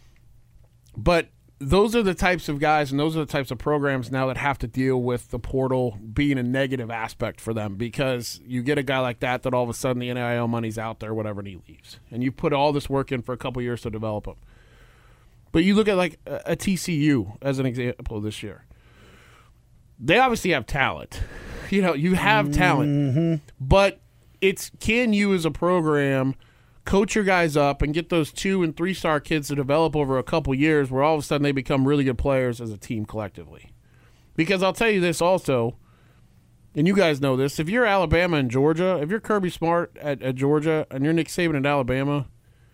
Speaker 5: But those are the types of guys and those are the types of programs now that have to deal with the portal being a negative aspect for them, because you get a guy like that that all of a sudden the N I L money's out there, whatever, and he leaves. And you put all this work in for a couple years to develop him. But you look at like a, a T C U as an example this year. They obviously have talent. You know, you have talent.
Speaker 6: Mm-hmm.
Speaker 5: But it's can you as a program – coach your guys up and get those two and three star kids to develop over a couple years where all of a sudden they become really good players as a team collectively. Because I'll tell you this also, and you guys know this, if you're Alabama and Georgia, if you're Kirby Smart at, at Georgia and you're Nick Saban at Alabama,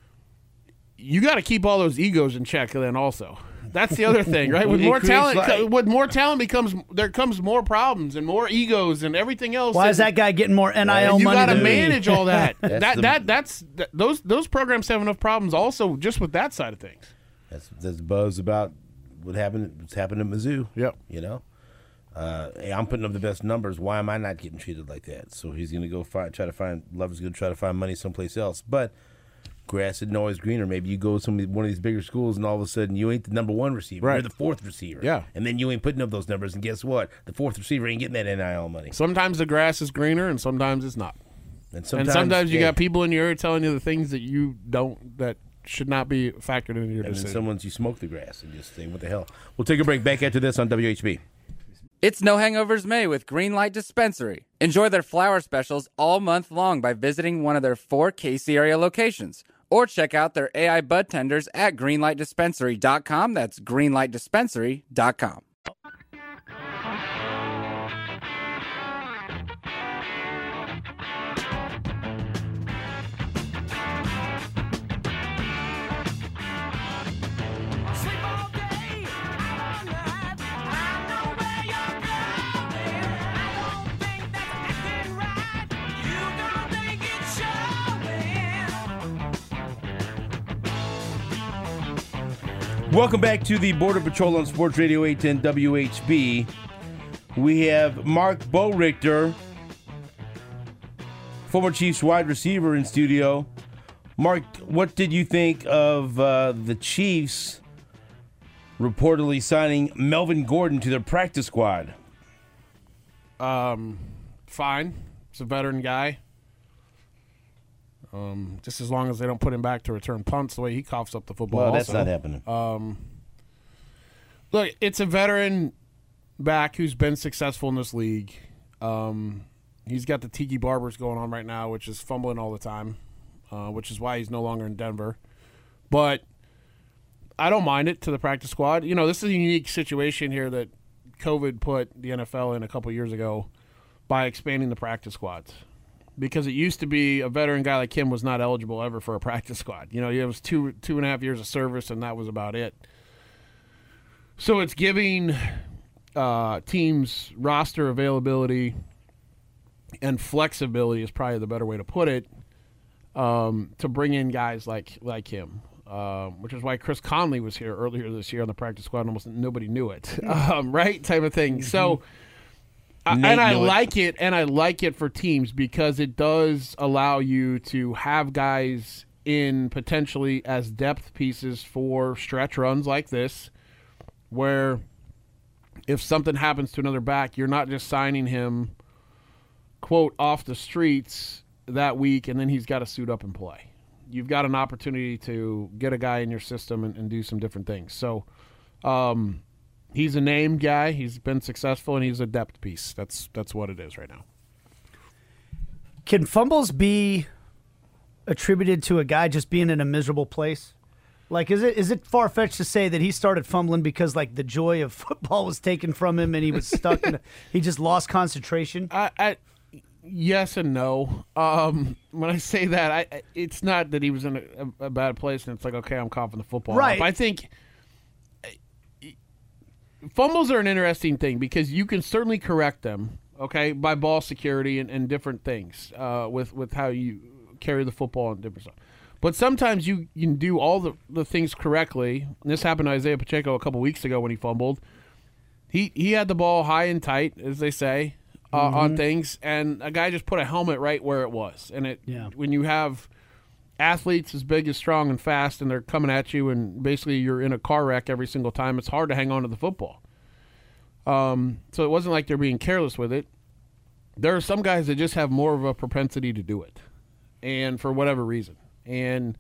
Speaker 5: you got to keep all those egos in check then also. That's the other thing, right? With more talent, like, with more talent becomes there comes more problems and more egos and everything else.
Speaker 6: Why
Speaker 5: and,
Speaker 6: is that guy getting more N I L
Speaker 5: and you
Speaker 6: money? You
Speaker 5: got to manage all that.
Speaker 4: that's
Speaker 5: that
Speaker 4: the,
Speaker 5: that that's that, those those programs have enough problems also just with that side of things.
Speaker 4: That's that's buzz about what happened. What's happened at Mizzou.
Speaker 5: Yep.
Speaker 4: You know, uh, hey, I'm putting up the best numbers. Why am I not getting treated like that? So he's going to go find, try to find. Love's going to try to find money someplace else, but. Grass isn't always greener. Maybe you go to some one of these bigger schools, and all of a sudden you ain't the number one receiver.
Speaker 5: Right.
Speaker 4: You're the fourth receiver.
Speaker 5: Yeah.
Speaker 4: And then you ain't putting up those numbers, and guess what? The fourth receiver ain't getting that N I L money.
Speaker 5: Sometimes the grass is greener, and sometimes it's not.
Speaker 4: And sometimes,
Speaker 5: and sometimes you
Speaker 4: yeah.
Speaker 5: got people in your ear telling you the things that you don't, that should not be factored into your
Speaker 4: and
Speaker 5: decision.
Speaker 4: then someone's you smoke the grass and just say, what the hell? We'll take a break. Back after this on W H B.
Speaker 7: It's No Hangovers May with Greenlight Dispensary. Enjoy their flower specials all month long by visiting one of their four K C area locations. Or check out their A I bud tenders at greenlight dispensary dot com. That's greenlight dispensary dot com.
Speaker 4: Welcome back to the Border Patrol on Sports Radio eight ten W H B. We have Mark Boerichter, former Chiefs wide receiver, in studio. Mark, what did you think of uh, the Chiefs reportedly signing Melvin Gordon to their practice squad.
Speaker 5: Um, fine. He's a veteran guy. Um, just as long as they don't put him back to return punts the way he coughs up the football.
Speaker 4: Well, that's
Speaker 5: also.
Speaker 4: not happening.
Speaker 5: Um, look, it's a veteran back who's been successful in this league. Um, he's got the Tiki Barbers going on right now, which is fumbling all the time, uh, which is why he's no longer in Denver. But I don't mind it to the practice squad. You know, this is a unique situation here that COVID put the N F L in a couple years ago by expanding the practice squads. Because it used to be a veteran guy like him was not eligible ever for a practice squad. You know, he was two two and a half years of service, and that was about it. So it's giving uh, teams roster availability and flexibility is probably the better way to put it, um, to bring in guys like like him, uh, which is why Chris Conley was here earlier this year on the practice squad, and almost nobody knew it, um, right? Type of thing. So. Uh, and I like it. it, and I like it for teams because it does allow you to have guys in potentially as depth pieces for stretch runs like this, where if something happens to another back, you're not just signing him, quote, off the streets that week, and then he's got to suit up and play. You've got an opportunity to get a guy in your system and, and do some different things. So, um, he's a named guy. He's been successful, and he's a depth piece. That's that's what it is right now.
Speaker 6: Can fumbles be attributed to a guy just being in a miserable place? Like, is it is it far-fetched to say that he started fumbling because, like, the joy of football was taken from him and he was stuck in a, he just lost concentration?
Speaker 5: I, I, yes and no. Um, when I say that, I, it's not that he was in a, a bad place and it's like, okay, I'm coughing the football
Speaker 6: right.
Speaker 5: up. I think fumbles are an interesting thing because you can certainly correct them, okay, by ball security and, and different things uh, with, with how you carry the football and different stuff. But sometimes you, you can do all the, the things correctly. And this happened to Isaiah Pacheco a couple weeks ago when he fumbled. He he had the ball high and tight, as they say, uh, mm-hmm. on things, and a guy just put a helmet right where it was. And it
Speaker 6: yeah.
Speaker 5: when you have athletes as big, as strong, and fast, and they're coming at you, and basically you're in a car wreck every single time, it's hard to hang on to the football. Um, so it wasn't like they're being careless with it. There are some guys that just have more of a propensity to do it, and for whatever reason. And,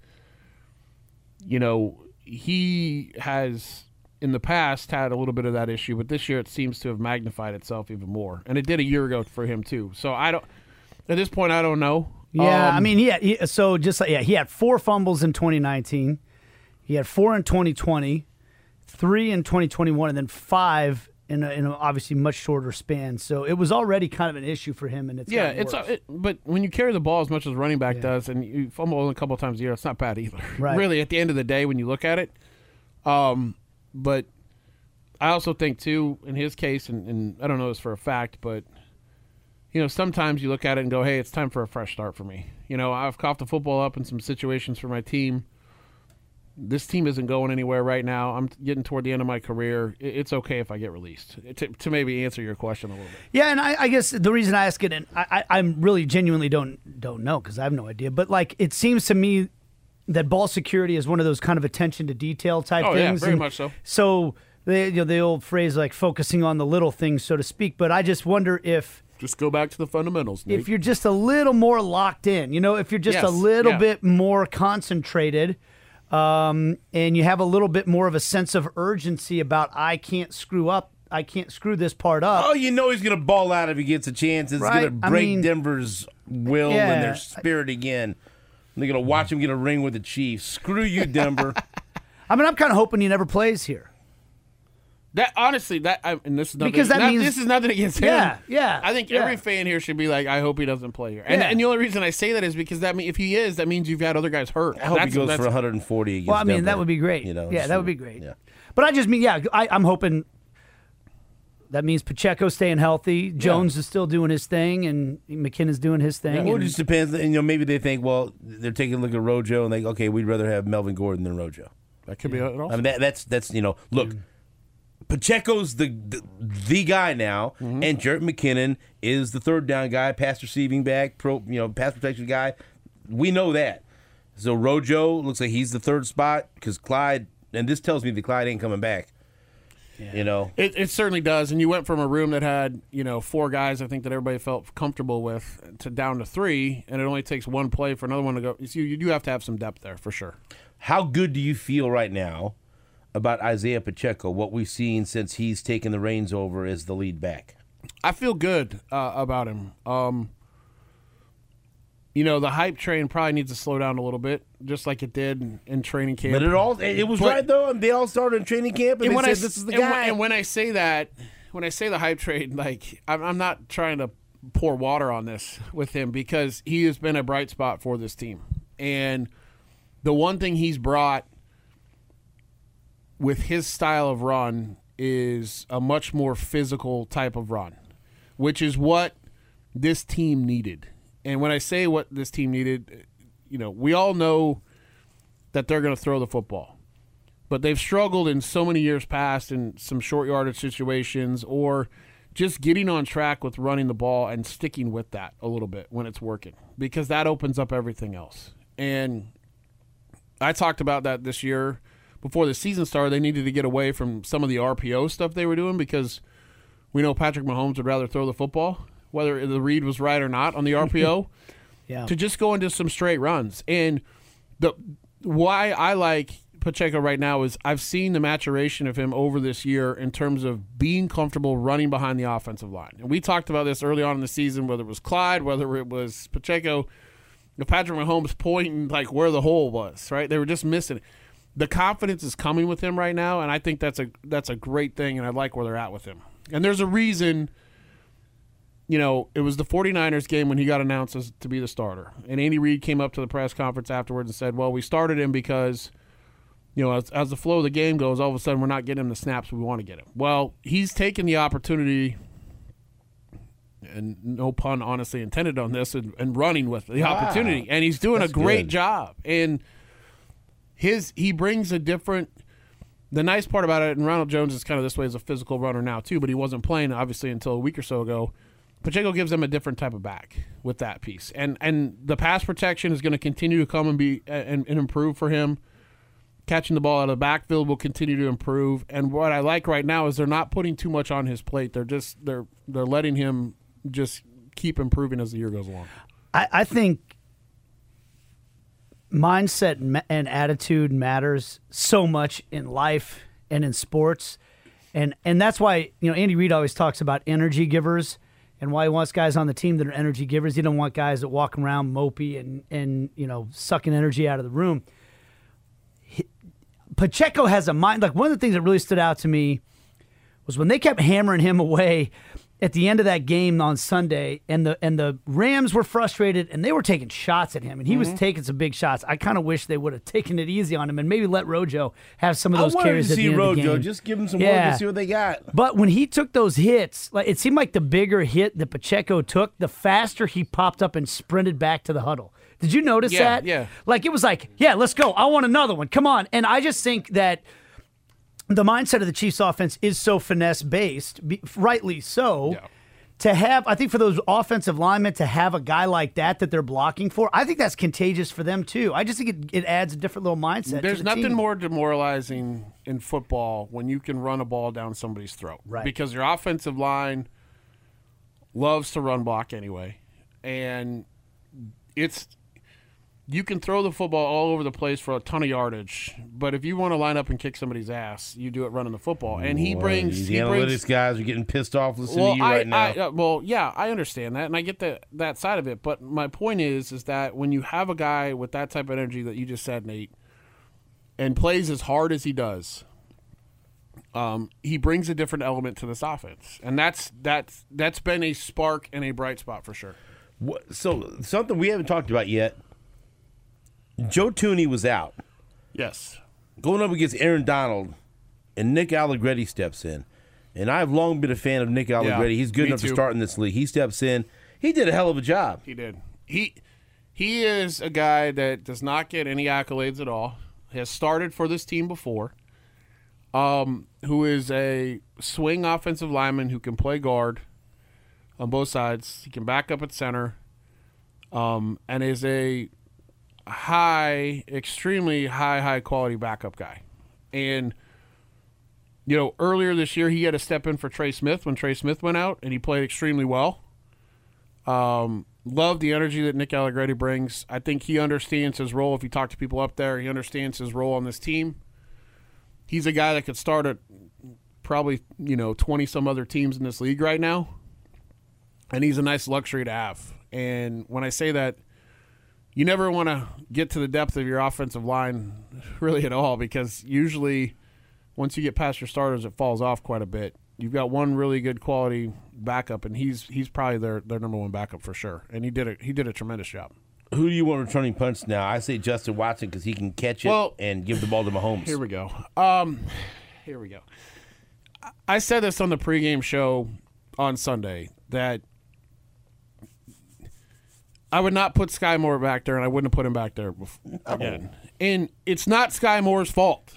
Speaker 5: you know, he has in the past had a little bit of that issue, but this year it seems to have magnified itself even more. And it did a year ago for him, too. So I don't, at this point, I don't know.
Speaker 6: Yeah,
Speaker 5: um,
Speaker 6: I mean, he, had, he so just like, yeah, he had four fumbles in twenty nineteen. He had four in twenty twenty, three in twenty twenty-one, and then five in a, in a obviously much shorter span. So it was already kind of an issue for him, and it's
Speaker 5: yeah,
Speaker 6: gotten
Speaker 5: it's
Speaker 6: worse.
Speaker 5: a, it, but when you carry the ball as much as running back
Speaker 6: Yeah.
Speaker 5: does, and you fumble a couple of times a year, it's not bad either.
Speaker 6: Right.
Speaker 5: Really, at the end of the day, when you look at it, um, but I also think too, in his case, and, and I don't know this for a fact, but you know, sometimes you look at it and go, "Hey, it's time for a fresh start for me." You know, I've coughed the football up in some situations for my team. This team isn't going anywhere right now. I'm getting toward the end of my career. It's okay if I get released. To, to maybe answer your question a little bit.
Speaker 6: Yeah, and I, I guess the reason I ask it, and I, I I'm really genuinely don't don't know because I have no idea. But like, it seems to me that ball security is one of those kind of attention to detail type
Speaker 5: Oh, yeah,
Speaker 6: things.
Speaker 5: very
Speaker 6: and
Speaker 5: much so.
Speaker 6: So the you know, the old phrase like focusing on the little things, so to speak. But I just wonder if
Speaker 5: Just go back to the fundamentals, Nate.
Speaker 6: if you're just a little more locked in, you know, if you're just
Speaker 5: Yes,
Speaker 6: a little
Speaker 5: yeah.
Speaker 6: bit more concentrated. Um, and you have a little bit more of a sense of urgency about I can't screw up, I can't screw this part up.
Speaker 4: Oh, you know he's going to ball out if he gets a chance. It's
Speaker 6: Right,
Speaker 4: going to
Speaker 6: I
Speaker 4: break
Speaker 6: mean-
Speaker 4: Denver's will
Speaker 6: Yeah.
Speaker 4: and their spirit again. They're going to watch him get a ring with the Chiefs. Screw you, Denver.
Speaker 6: I mean, I'm kind of hoping he never plays here.
Speaker 5: That honestly, that I, and this is nothing,
Speaker 6: Because that
Speaker 5: not-
Speaker 6: means-
Speaker 5: this is nothing against him.
Speaker 6: Yeah, yeah,
Speaker 5: I think
Speaker 6: yeah.
Speaker 5: every fan here should be like, I hope he doesn't play here. And,
Speaker 6: Yeah.
Speaker 5: and the only reason I say that is because that mean, if he is, that means you've had other guys hurt.
Speaker 4: I hope
Speaker 5: That's-
Speaker 4: he goes
Speaker 5: that's-
Speaker 4: for one hundred forty against
Speaker 6: Well, I mean,
Speaker 4: Denver,
Speaker 6: that would be great.
Speaker 4: You know,
Speaker 6: yeah,
Speaker 4: so-
Speaker 6: that would be great.
Speaker 4: Yeah.
Speaker 6: But I just mean, yeah, I, I'm hoping that means Pacheco staying healthy, Jones is still doing his thing, and McKinnon's doing his thing.
Speaker 4: Well, it
Speaker 6: and-
Speaker 4: just depends. And, you know, maybe they think, well, they're taking a look at Rojo and they okay, we'd rather have Melvin Gordon than Rojo.
Speaker 5: That could be it also.
Speaker 4: I mean, that, that's that's you know, look, Pacheco's the, the the guy now,
Speaker 5: Mm-hmm.
Speaker 4: and Jarrett McKinnon is the third down guy, pass receiving back, pro, you know, pass protection guy. We know that. So Rojo looks like he's the third spot because Clyde, and this tells me that Clyde ain't coming back. You know,
Speaker 5: It, it certainly does. And you went from a room that had, you know, four guys I think that everybody felt comfortable with to down to three, and it only takes one play for another one to go. So you do have to have some depth there for sure.
Speaker 4: how good do you feel right now about Isaiah Pacheco, what we've seen since he's taken the reins over as the lead back?
Speaker 5: I feel good uh, about him. Um, you know, the hype train probably needs to slow down a little bit, just like it did in, in training camp.
Speaker 4: But it all it was
Speaker 5: But-
Speaker 4: right though. They all started in training camp, and,
Speaker 5: And
Speaker 4: they
Speaker 5: when
Speaker 4: said
Speaker 5: I,
Speaker 4: this is the
Speaker 5: and
Speaker 4: guy.
Speaker 5: when- and when I say that, when I say the hype train, like I'm, I'm not trying to pour water on this with him because he has been a bright spot for this team. And the one thing he's brought with his style of run is a much more physical type of run, which is what this team needed. And when I say what this team needed, you know, we all know that they're going to throw the football. But they've struggled in so many years past in some short yardage situations or just getting on track with running the ball and sticking with that a little bit when it's working, because that opens up everything else. And I talked about that this year before the season started. They needed to get away from some of the R P O stuff they were doing because we know Patrick Mahomes would rather throw the football, whether the read was right or not on the R P O,
Speaker 6: Yeah.
Speaker 5: to just go into some straight runs. And the why I like Pacheco right now is I've seen the maturation of him over this year in terms of being comfortable running behind the offensive line. And we talked about this early on in the season, whether it was Clyde, whether it was Pacheco, the Patrick Mahomes pointing like where the hole was, right? They were just missing it. The confidence is coming with him right now, and I think that's a that's a great thing, and I like where they're at with him. And there's a reason, you know, it was the 49ers game when he got announced as to be the starter. And Andy Reid came up to the press conference afterwards and said, well, we started him because, you know, as, as the flow of the game goes, all of a sudden we're not getting him the snaps we want to get him. Well, he's taken the opportunity, and no pun honestly intended on this, and, and running with the
Speaker 4: Wow.
Speaker 5: opportunity. And he's doing
Speaker 4: That's
Speaker 5: a great
Speaker 4: good.
Speaker 5: job. And his he brings a different – the nice part about it, and Ronald Jones is kind of this way as a physical runner now too, but he wasn't playing obviously until a week or so ago. Pacheco gives them a different type of back with that piece. And and the pass protection is going to continue to come and be and, and improve for him. Catching the ball out of the backfield will continue to improve. And what I like right now is they're not putting too much on his plate. They're just they're they're letting him just keep improving as the year goes along.
Speaker 6: I, I think mindset ma- and attitude matters so much in life and in sports. And and that's why, you know, Andy Reid always talks about energy givers and why he wants guys on the team that are energy givers. He don't want guys that walk around mopey and, and you know, sucking energy out of the room. He, Pacheco has a mind. Like, one of the things that really stood out to me was when they kept hammering him away at the end of that game on Sunday, and the and the Rams were frustrated, and they were taking shots at him, and he
Speaker 4: Mm-hmm.
Speaker 6: was taking some big shots. I kind of wish they would have taken it easy on him and maybe let Rojo have some of
Speaker 4: I
Speaker 6: those
Speaker 4: wanted
Speaker 6: carries
Speaker 4: to
Speaker 6: at
Speaker 4: see
Speaker 6: the end of the
Speaker 4: Rojo.
Speaker 6: game.
Speaker 4: Just give him some
Speaker 6: Yeah.
Speaker 4: work and see what they got.
Speaker 6: But when he took those hits, like, it seemed like the bigger hit that Pacheco took, the faster he popped up and sprinted back to the huddle. Did you notice
Speaker 5: Yeah,
Speaker 6: that?
Speaker 5: yeah.
Speaker 6: Like, it was like, yeah, let's go. I want another one. Come on. And I just think that the mindset of the Chiefs offense is so finesse-based, be- rightly so.
Speaker 5: Yeah.
Speaker 6: To have, I think for those offensive linemen, to have a guy like that that they're blocking for, I think that's contagious for them too. I just think it, it adds a different little mindset.
Speaker 5: There's
Speaker 6: to the
Speaker 5: nothing
Speaker 6: team.
Speaker 5: more demoralizing in football when you can run a ball down somebody's throat.
Speaker 6: Right.
Speaker 5: Because your offensive line loves to run block anyway. And it's you can throw the football all over the place for a ton of yardage, but if you want to line up and kick somebody's ass, you do it running the football. And he
Speaker 4: Boy,
Speaker 5: brings
Speaker 4: these
Speaker 5: he
Speaker 4: analytics
Speaker 5: brings,
Speaker 4: guys are getting pissed off listening
Speaker 5: well,
Speaker 4: to you
Speaker 5: I,
Speaker 4: right now.
Speaker 5: I, uh, well, yeah, I understand that, and I get that that side of it. But my point is, is that when you have a guy with that type of energy that you just said, Nate, and plays as hard as he does, um, he brings a different element to this offense, and that's that's that's been a spark and a bright spot for sure.
Speaker 4: What, so something we haven't talked about yet. Joe Tooney was out.
Speaker 5: Yes,
Speaker 4: Going up against Aaron Donald, and Nick Allegretti steps in. And I've long been a fan of Nick Allegretti. He's good
Speaker 5: me
Speaker 4: enough
Speaker 5: too.
Speaker 4: to start in this league. He steps in. He did a hell of a job.
Speaker 5: he did. He he is a guy that does not get any accolades at all. Has started for this team before. Um, who is a swing offensive lineman who can play guard on both sides. He can back up at center, um, and is a high, extremely high, high quality backup guy. And you know, earlier this year he had to step in for Trey Smith when Trey Smith went out, and he played extremely well. Um, love the energy that Nick Allegretti brings. I think he understands his role. If you talk to people up there, he understands his role on this team. He's a guy that could start at probably, you know, twenty-some other teams in this league right now, and he's a nice luxury to have. And when I say that, you never want to get to the depth of your offensive line really at all, because usually once you get past your starters, it falls off quite a bit. You've got one really good quality backup, and he's he's probably their, their number one backup for sure. And he did a, he did a tremendous job.
Speaker 4: Who do you want returning punts now? I say Justin Watson because he can catch it
Speaker 5: well,
Speaker 4: and give the ball to Mahomes.
Speaker 5: Here we go. Um, here we go. I said this on the pregame show on Sunday that I would not put Sky Moore back there, and I wouldn't have put him back there before, again. And it's not Sky Moore's fault.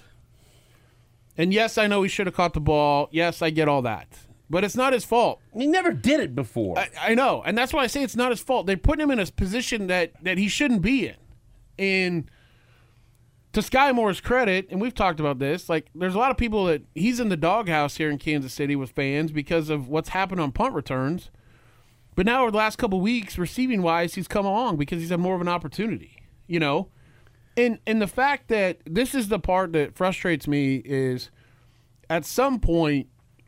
Speaker 5: And yes, I know he should have caught the ball. Yes, I get all that. But it's not his fault.
Speaker 4: He never did it before.
Speaker 5: I, I know. And that's why I say it's not his fault. They put him in a position that, that he shouldn't be in. And to Sky Moore's credit, and we've talked about this, like there's a lot of people that he's in the doghouse here in Kansas City with fans because of what's happened on punt returns. But now over the last couple of weeks, receiving-wise, he's come along because he's had more of an opportunity, you know? And and the fact that this is the part that frustrates me is at some point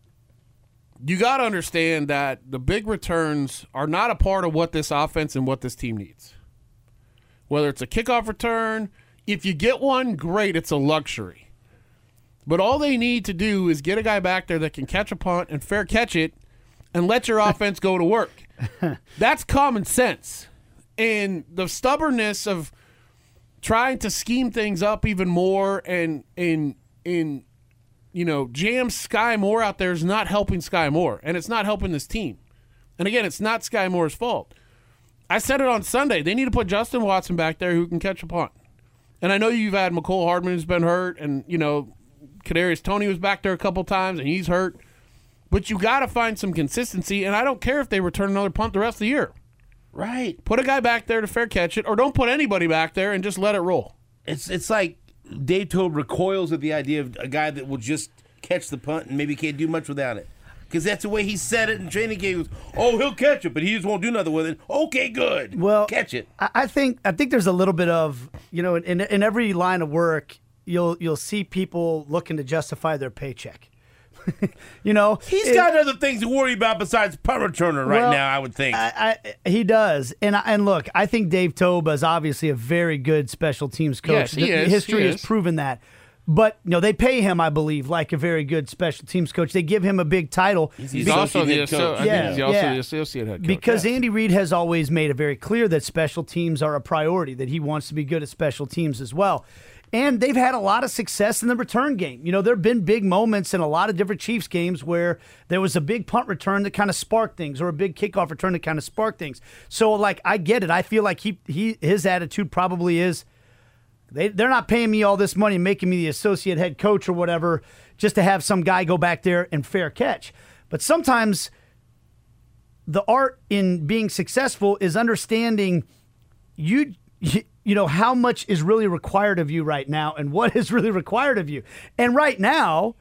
Speaker 5: you got to understand that the big returns are not a part of what this offense and what this team needs. Whether it's a kickoff return, if you get one, great, it's a luxury. But all they need to do is get a guy back there that can catch a punt and fair catch it and let your offense go to work. That's common sense. And the stubbornness of trying to scheme things up even more and and and you know jam Sky Moore out there is not helping Sky Moore, and it's not helping this team. And again, it's not Sky Moore's fault. I said it on Sunday. They need to put Justin Watson back there who can catch a punt. And I know you've had McCole Hardman who's been hurt, and you know Kadarius Toney was back there a couple times and he's hurt. But you got to find some consistency, and I don't care if they return another punt the rest of the year.
Speaker 4: Right.
Speaker 5: Put a guy back there to fair catch it, or don't put anybody back there and just let it roll.
Speaker 4: It's it's like Dave Toub recoils at the idea of a guy that will just catch the punt and maybe can't do much without it. Because that's the way he said it in training games. Oh, he'll catch it, but he just won't do nothing with it. Okay, good.
Speaker 6: Well,
Speaker 4: catch it.
Speaker 6: I I think I think there's a little bit of, you know, in in every line of work, you'll you'll see people looking to justify their paycheck. You know,
Speaker 4: he's
Speaker 6: it,
Speaker 4: got other things to worry about besides punt returner right
Speaker 6: well,
Speaker 4: now, I would think.
Speaker 6: I, I, he does, and I, and look, I think Dave Toub is obviously a very good special teams coach.
Speaker 5: Yes, he
Speaker 6: the,
Speaker 5: is.
Speaker 6: History
Speaker 5: he
Speaker 6: has
Speaker 5: is.
Speaker 6: proven that. But you know, they pay him, I believe, like a very good special teams coach. They give him a big title.
Speaker 4: He's,
Speaker 5: He's
Speaker 4: the
Speaker 5: also the
Speaker 4: associate head
Speaker 5: asso-
Speaker 4: coach.
Speaker 5: I
Speaker 6: Yeah,
Speaker 5: think he's also
Speaker 6: yeah.
Speaker 5: the associate head coach.
Speaker 6: Because
Speaker 5: yeah.
Speaker 6: Andy Reid has always made it very clear that special teams are a priority, that he wants to be good at special teams as well. And they've had a lot of success in the return game. You know, there have been big moments in a lot of different Chiefs games where there was a big punt return that kind of sparked things, or a big kickoff return that kind of sparked things. So, like, I get it. I feel like he, he his attitude probably is, they, they're not paying me all this money and making me the associate head coach or whatever just to have some guy go back there and fair catch. But sometimes the art in being successful is understanding you, you you know, how much is really required of you right now and what is really required of you. And right now,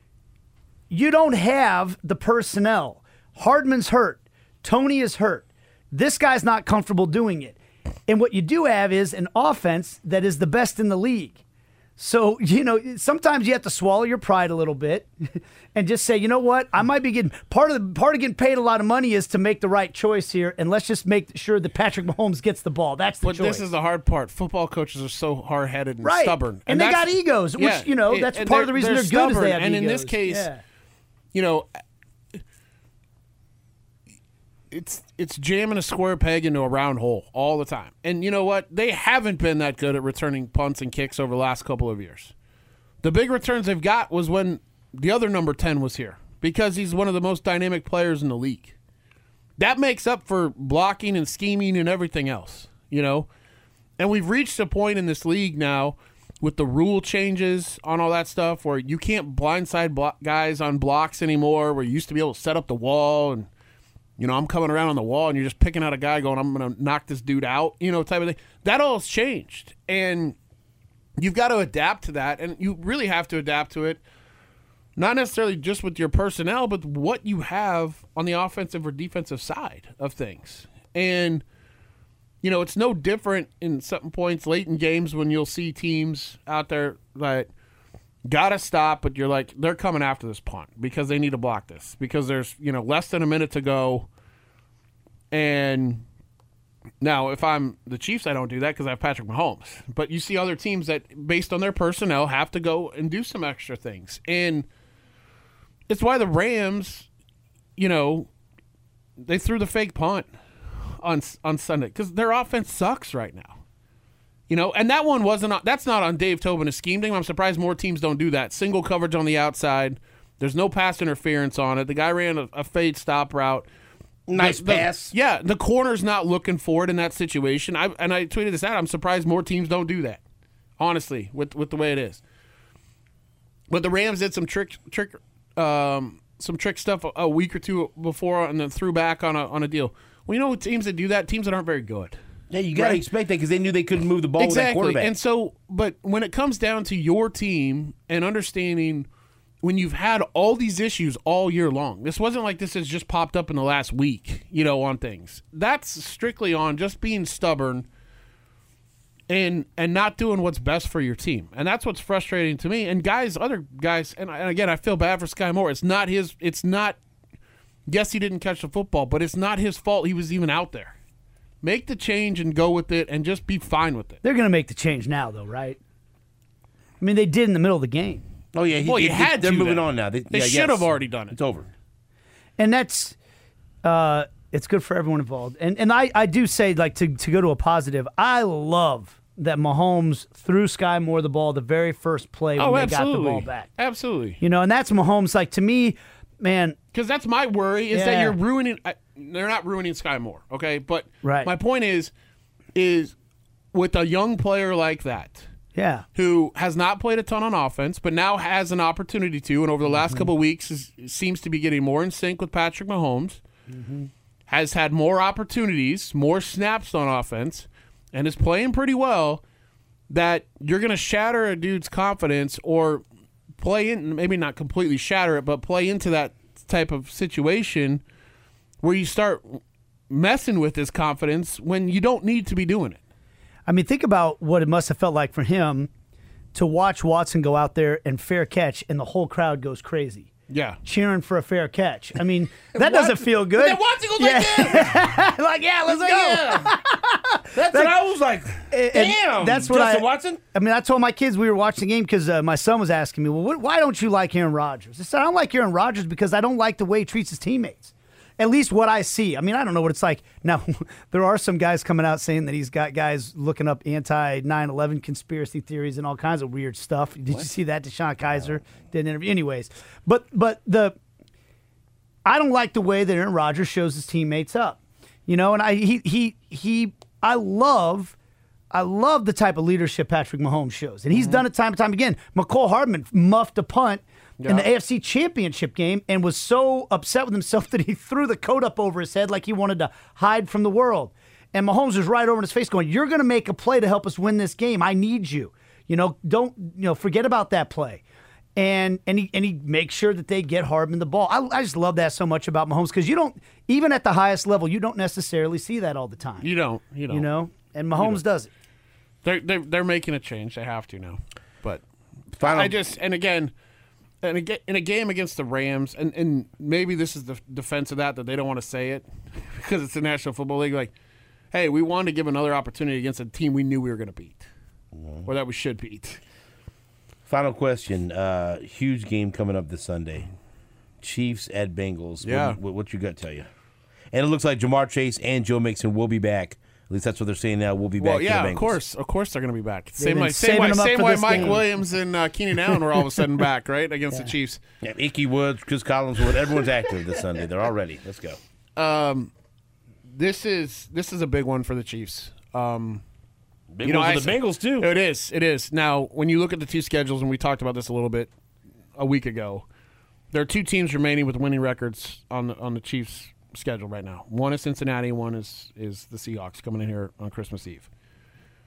Speaker 6: you don't have the personnel. Hardman's hurt. Toney is hurt. This guy's not comfortable doing it. And what you do have is an offense that is the best in the league. So, you know, sometimes you have to swallow your pride a little bit and just say, you know what, I might be getting part of the part of getting paid a lot of money is to make the right choice here, and let's just make sure that Patrick Mahomes gets the ball. That's the
Speaker 5: But
Speaker 6: choice.
Speaker 5: this is the hard part. Football coaches are so hard-headed and
Speaker 6: right.
Speaker 5: stubborn.
Speaker 6: And, they
Speaker 5: that's-
Speaker 6: got egos, which,
Speaker 5: yeah,
Speaker 6: you know,
Speaker 5: and-
Speaker 6: that's
Speaker 5: and
Speaker 6: part of the reason they're, good is
Speaker 5: stubborn.
Speaker 6: they have
Speaker 5: And
Speaker 6: egos.
Speaker 5: in this case,
Speaker 6: yeah.
Speaker 5: you know, it's it's jamming a square peg into a round hole all the time. And you know what? They haven't been that good at returning punts and kicks over the last couple of years. The big returns they've got was when the other number ten was here, because he's one of the most dynamic players in the league. That makes up for blocking and scheming and everything else, you know? And we've reached a point in this league now with the rule changes on all that stuff where you can't blindside blo- guys on blocks anymore, where you used to be able to set up the wall and, you know, I'm coming around on the wall and you're just picking out a guy going, I'm going to knock this dude out, you know, type of thing. That all has changed. And you've got to adapt to that, and you really have to adapt to it not necessarily just with your personnel, but what you have on the offensive or defensive side of things. And, you know, it's no different in certain points late in games when you'll see teams out there that got to stop, but you're like, they're coming after this punt because they need to block this because there's, you know, less than a minute to go. And now if I'm the Chiefs, I don't do that because I have Patrick Mahomes. But you see other teams that, based on their personnel, have to go and do some extra things. And it's why the Rams, you know, they threw the fake punt on on Sunday because their offense sucks right now. You know, and that one wasn't – that's not on Dave Tobin, a scheme thing. I'm surprised more teams don't do that. Single coverage on the outside. There's no pass interference on it. The guy ran a, a fade stop route.
Speaker 4: Nice
Speaker 5: the, the,
Speaker 4: pass.
Speaker 5: Yeah, the corner's not looking for it in that situation. I And I tweeted this out. I'm surprised more teams don't do that, honestly, with with the way it is. But the Rams did some trick trick um, some trick stuff a, a week or two before and then threw back on a, on a deal. Well, you know teams that do that? Teams that aren't very good.
Speaker 4: Yeah, you got to
Speaker 5: Right.
Speaker 4: expect that because they knew they couldn't move the ball
Speaker 5: Exactly.
Speaker 4: with that quarterback.
Speaker 5: And so, but when it comes down to your team and understanding when you've had all these issues all year long, this wasn't like this has just popped up in the last week, you know, on things. That's strictly on just being stubborn and and not doing what's best for your team. And that's what's frustrating to me. And guys, other guys, and, and again, I feel bad for Sky Moore. It's not his, it's not, yes, he didn't catch the football, but it's not his fault he was even out there. Make the change and go with it and just be fine with it.
Speaker 6: They're going to make the change now, though, right? I mean, they did in the middle of the game.
Speaker 4: oh, yeah. He,
Speaker 5: Well, you
Speaker 4: he-
Speaker 5: had
Speaker 4: They're
Speaker 5: to
Speaker 4: moving
Speaker 5: then.
Speaker 4: on now. They,
Speaker 5: They
Speaker 4: yeah,
Speaker 5: should
Speaker 4: yes.
Speaker 5: have already done it.
Speaker 4: It's over.
Speaker 6: And that's uh, it's good for everyone involved. And and I, I do say, like, to, to go to a positive, I love that Mahomes threw Sky Moore the ball the very first play when
Speaker 5: Oh,
Speaker 6: they
Speaker 5: absolutely.
Speaker 6: got the ball back.
Speaker 5: Absolutely.
Speaker 6: You know, and that's Mahomes. Like, to me, man,
Speaker 5: Because that's my worry is that
Speaker 6: Yeah.
Speaker 5: you're ruining. I, they're not ruining Sky Moore, okay? But
Speaker 6: Right.
Speaker 5: my point is, is with a young player like that
Speaker 6: yeah.
Speaker 5: who has not played a ton on offense, but now has an opportunity to, and over the last couple of weeks is, seems to be getting more in sync with Patrick Mahomes, has had more opportunities, more snaps on offense, and is playing pretty well, that you're going to shatter a dude's confidence or play in, maybe not completely shatter it, but play into that type of situation where you start messing with his confidence when you don't need to be doing it.
Speaker 6: I mean, think about what it must have felt like for him to watch Watson go out there and fair catch, and the whole crowd goes crazy,
Speaker 5: Yeah.
Speaker 6: cheering for a fair catch. I mean, that doesn't feel good.
Speaker 4: Then Watson goes
Speaker 6: yeah.
Speaker 4: like this.
Speaker 6: like, yeah, let's
Speaker 4: Like,
Speaker 6: go.
Speaker 4: yeah. That's what I was like.
Speaker 6: And
Speaker 4: Damn.
Speaker 6: that's what
Speaker 4: Justin
Speaker 6: I,
Speaker 4: Watson?
Speaker 6: I mean, I told my kids we were watching the game because uh, my son was asking me, well, what, why don't you like Aaron Rodgers? I said, I don't like Aaron Rodgers because I don't like the way he treats his teammates. At least what I see. I mean, I don't know what it's like. Now, there are some guys coming out saying that he's got guys looking up anti nine eleven conspiracy theories and all kinds of weird stuff. Did you see that? Deshaun Kaiser did an interview. Anyways, but but the I don't like the way that Aaron Rodgers shows his teammates up. You know, and I he he he I love I love the type of leadership Patrick Mahomes shows. And he's done it time and time again. McCole Hardman muffed a punt in the A F C Championship game and was so upset with himself that he threw the coat up over his head like he wanted to hide from the world. And Mahomes was right over in his face going, you're going to make a play to help us win this game. I need you. You know, don't, you know, forget about that play. And and he and he makes sure that they get Hardman the ball. I, I just love that so much about Mahomes because you don't, even at the highest level, you don't necessarily see that all the time.
Speaker 5: You don't. You don't.
Speaker 6: You know? And Mahomes does it.
Speaker 5: They're, they're, they're making a change. They have to now. But
Speaker 4: Final.
Speaker 5: I just, and again, and again, in a game against the Rams, and, and maybe this is the defense of that, that they don't want to say it because it's the National Football League. Like, hey, we wanted to give another opportunity against a team we knew we were going to beat or that we should beat.
Speaker 4: Final question. Uh, huge game coming up this Sunday. Chiefs at Bengals.
Speaker 5: Yeah.
Speaker 4: What, what, what your gut tell you? And it looks like Jamar Chase and Joe Mixon will be back. At least that's what they're saying now. We'll be back.
Speaker 5: Well,
Speaker 4: for
Speaker 5: yeah,
Speaker 4: the Bengals.
Speaker 5: of course. Of course they're going to be back.
Speaker 6: They've
Speaker 5: Same
Speaker 6: been
Speaker 5: way, same
Speaker 6: saving
Speaker 5: way,
Speaker 6: them up
Speaker 5: same
Speaker 6: for
Speaker 5: way
Speaker 6: this
Speaker 5: Mike
Speaker 6: game.
Speaker 5: Williams and uh, Keenan Allen were all of a sudden back, right, against the Chiefs.
Speaker 4: Yeah, Ickey Woods, Chris Collinsworth, everyone's active this Sunday. They're all ready. Let's go.
Speaker 5: Um, this is this is a big one for the Chiefs. Um,
Speaker 4: Big
Speaker 5: You know,
Speaker 4: one
Speaker 5: I
Speaker 4: for the
Speaker 5: said-
Speaker 4: Bengals, too.
Speaker 5: It is. It is. Now, when you look at the two schedules, and we talked about this a little bit a week ago, there are two teams remaining with winning records on the on the Chiefs' schedule right now. One is Cincinnati, one is is the Seahawks coming in here on Christmas Eve.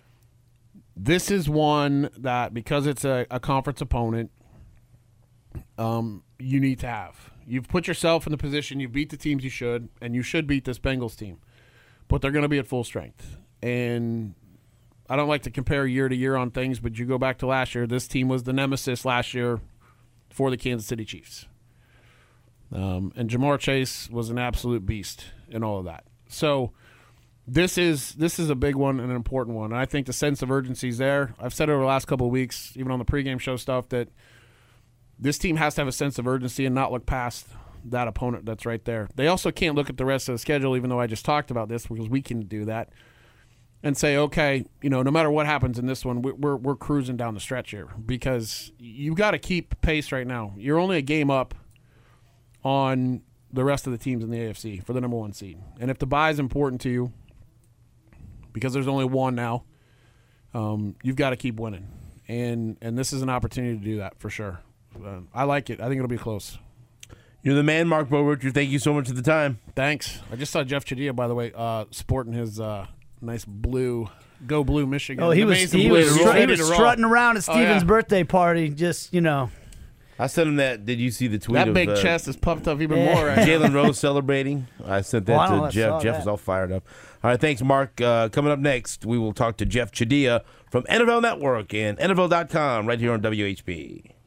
Speaker 5: This is one that, because it's a, a conference opponent, um, you need to have. You've put yourself in the position, you've beat the teams you should, and you should beat this Bengals team. But they're going to be at full strength. And I don't like to compare year to year on things, but you go back to last year, this team was the nemesis last year for the Kansas City Chiefs. Um, and Jamar Chase was an absolute beast in all of that. So this is this is a big one and an important one. And I think the sense of urgency is there. I've said over the last couple of weeks, even on the pregame show stuff, that this team has to have a sense of urgency and not look past that opponent that's right there. They also can't look at the rest of the schedule, even though I just talked about this, because we can do that, and say, okay, you know, no matter what happens in this one, we're we're cruising down the stretch here, because you got to keep pace right now. You're only a game up on the rest of the teams in the A F C for the number one seed. And if the bye is important to you, because there's only one now, um, you've got to keep winning. And and this is an opportunity to do that for sure. Uh, I like it. I think it'll be close.
Speaker 4: You're the man, Mark Boerter. Thank you so much for the time.
Speaker 5: Thanks. I just saw Jeff Chadiha, by the way, uh, sporting his uh, nice blue, go blue Michigan.
Speaker 6: Oh, he was,
Speaker 5: Amazing
Speaker 6: he
Speaker 5: blue.
Speaker 6: was,
Speaker 5: Ready
Speaker 6: str- he
Speaker 5: to
Speaker 6: was
Speaker 5: roll.
Speaker 6: strutting around at
Speaker 5: Oh,
Speaker 6: Steven's
Speaker 5: yeah.
Speaker 6: birthday party, just, you know.
Speaker 4: I sent him that. Did you see the tweet
Speaker 5: That
Speaker 4: of
Speaker 5: big
Speaker 4: uh,
Speaker 5: chest is puffed up even
Speaker 6: Yeah.
Speaker 5: more right now.
Speaker 4: Jalen Rose celebrating? I sent that
Speaker 6: Oh, I don't know,
Speaker 4: to
Speaker 6: I
Speaker 4: Jeff.
Speaker 6: saw
Speaker 4: Jeff
Speaker 6: that.
Speaker 4: is all fired up. All right, thanks, Mark. Uh, coming up next, we will talk to Jeff Chadiha from N F L Network and N F L dot com right here on W H B.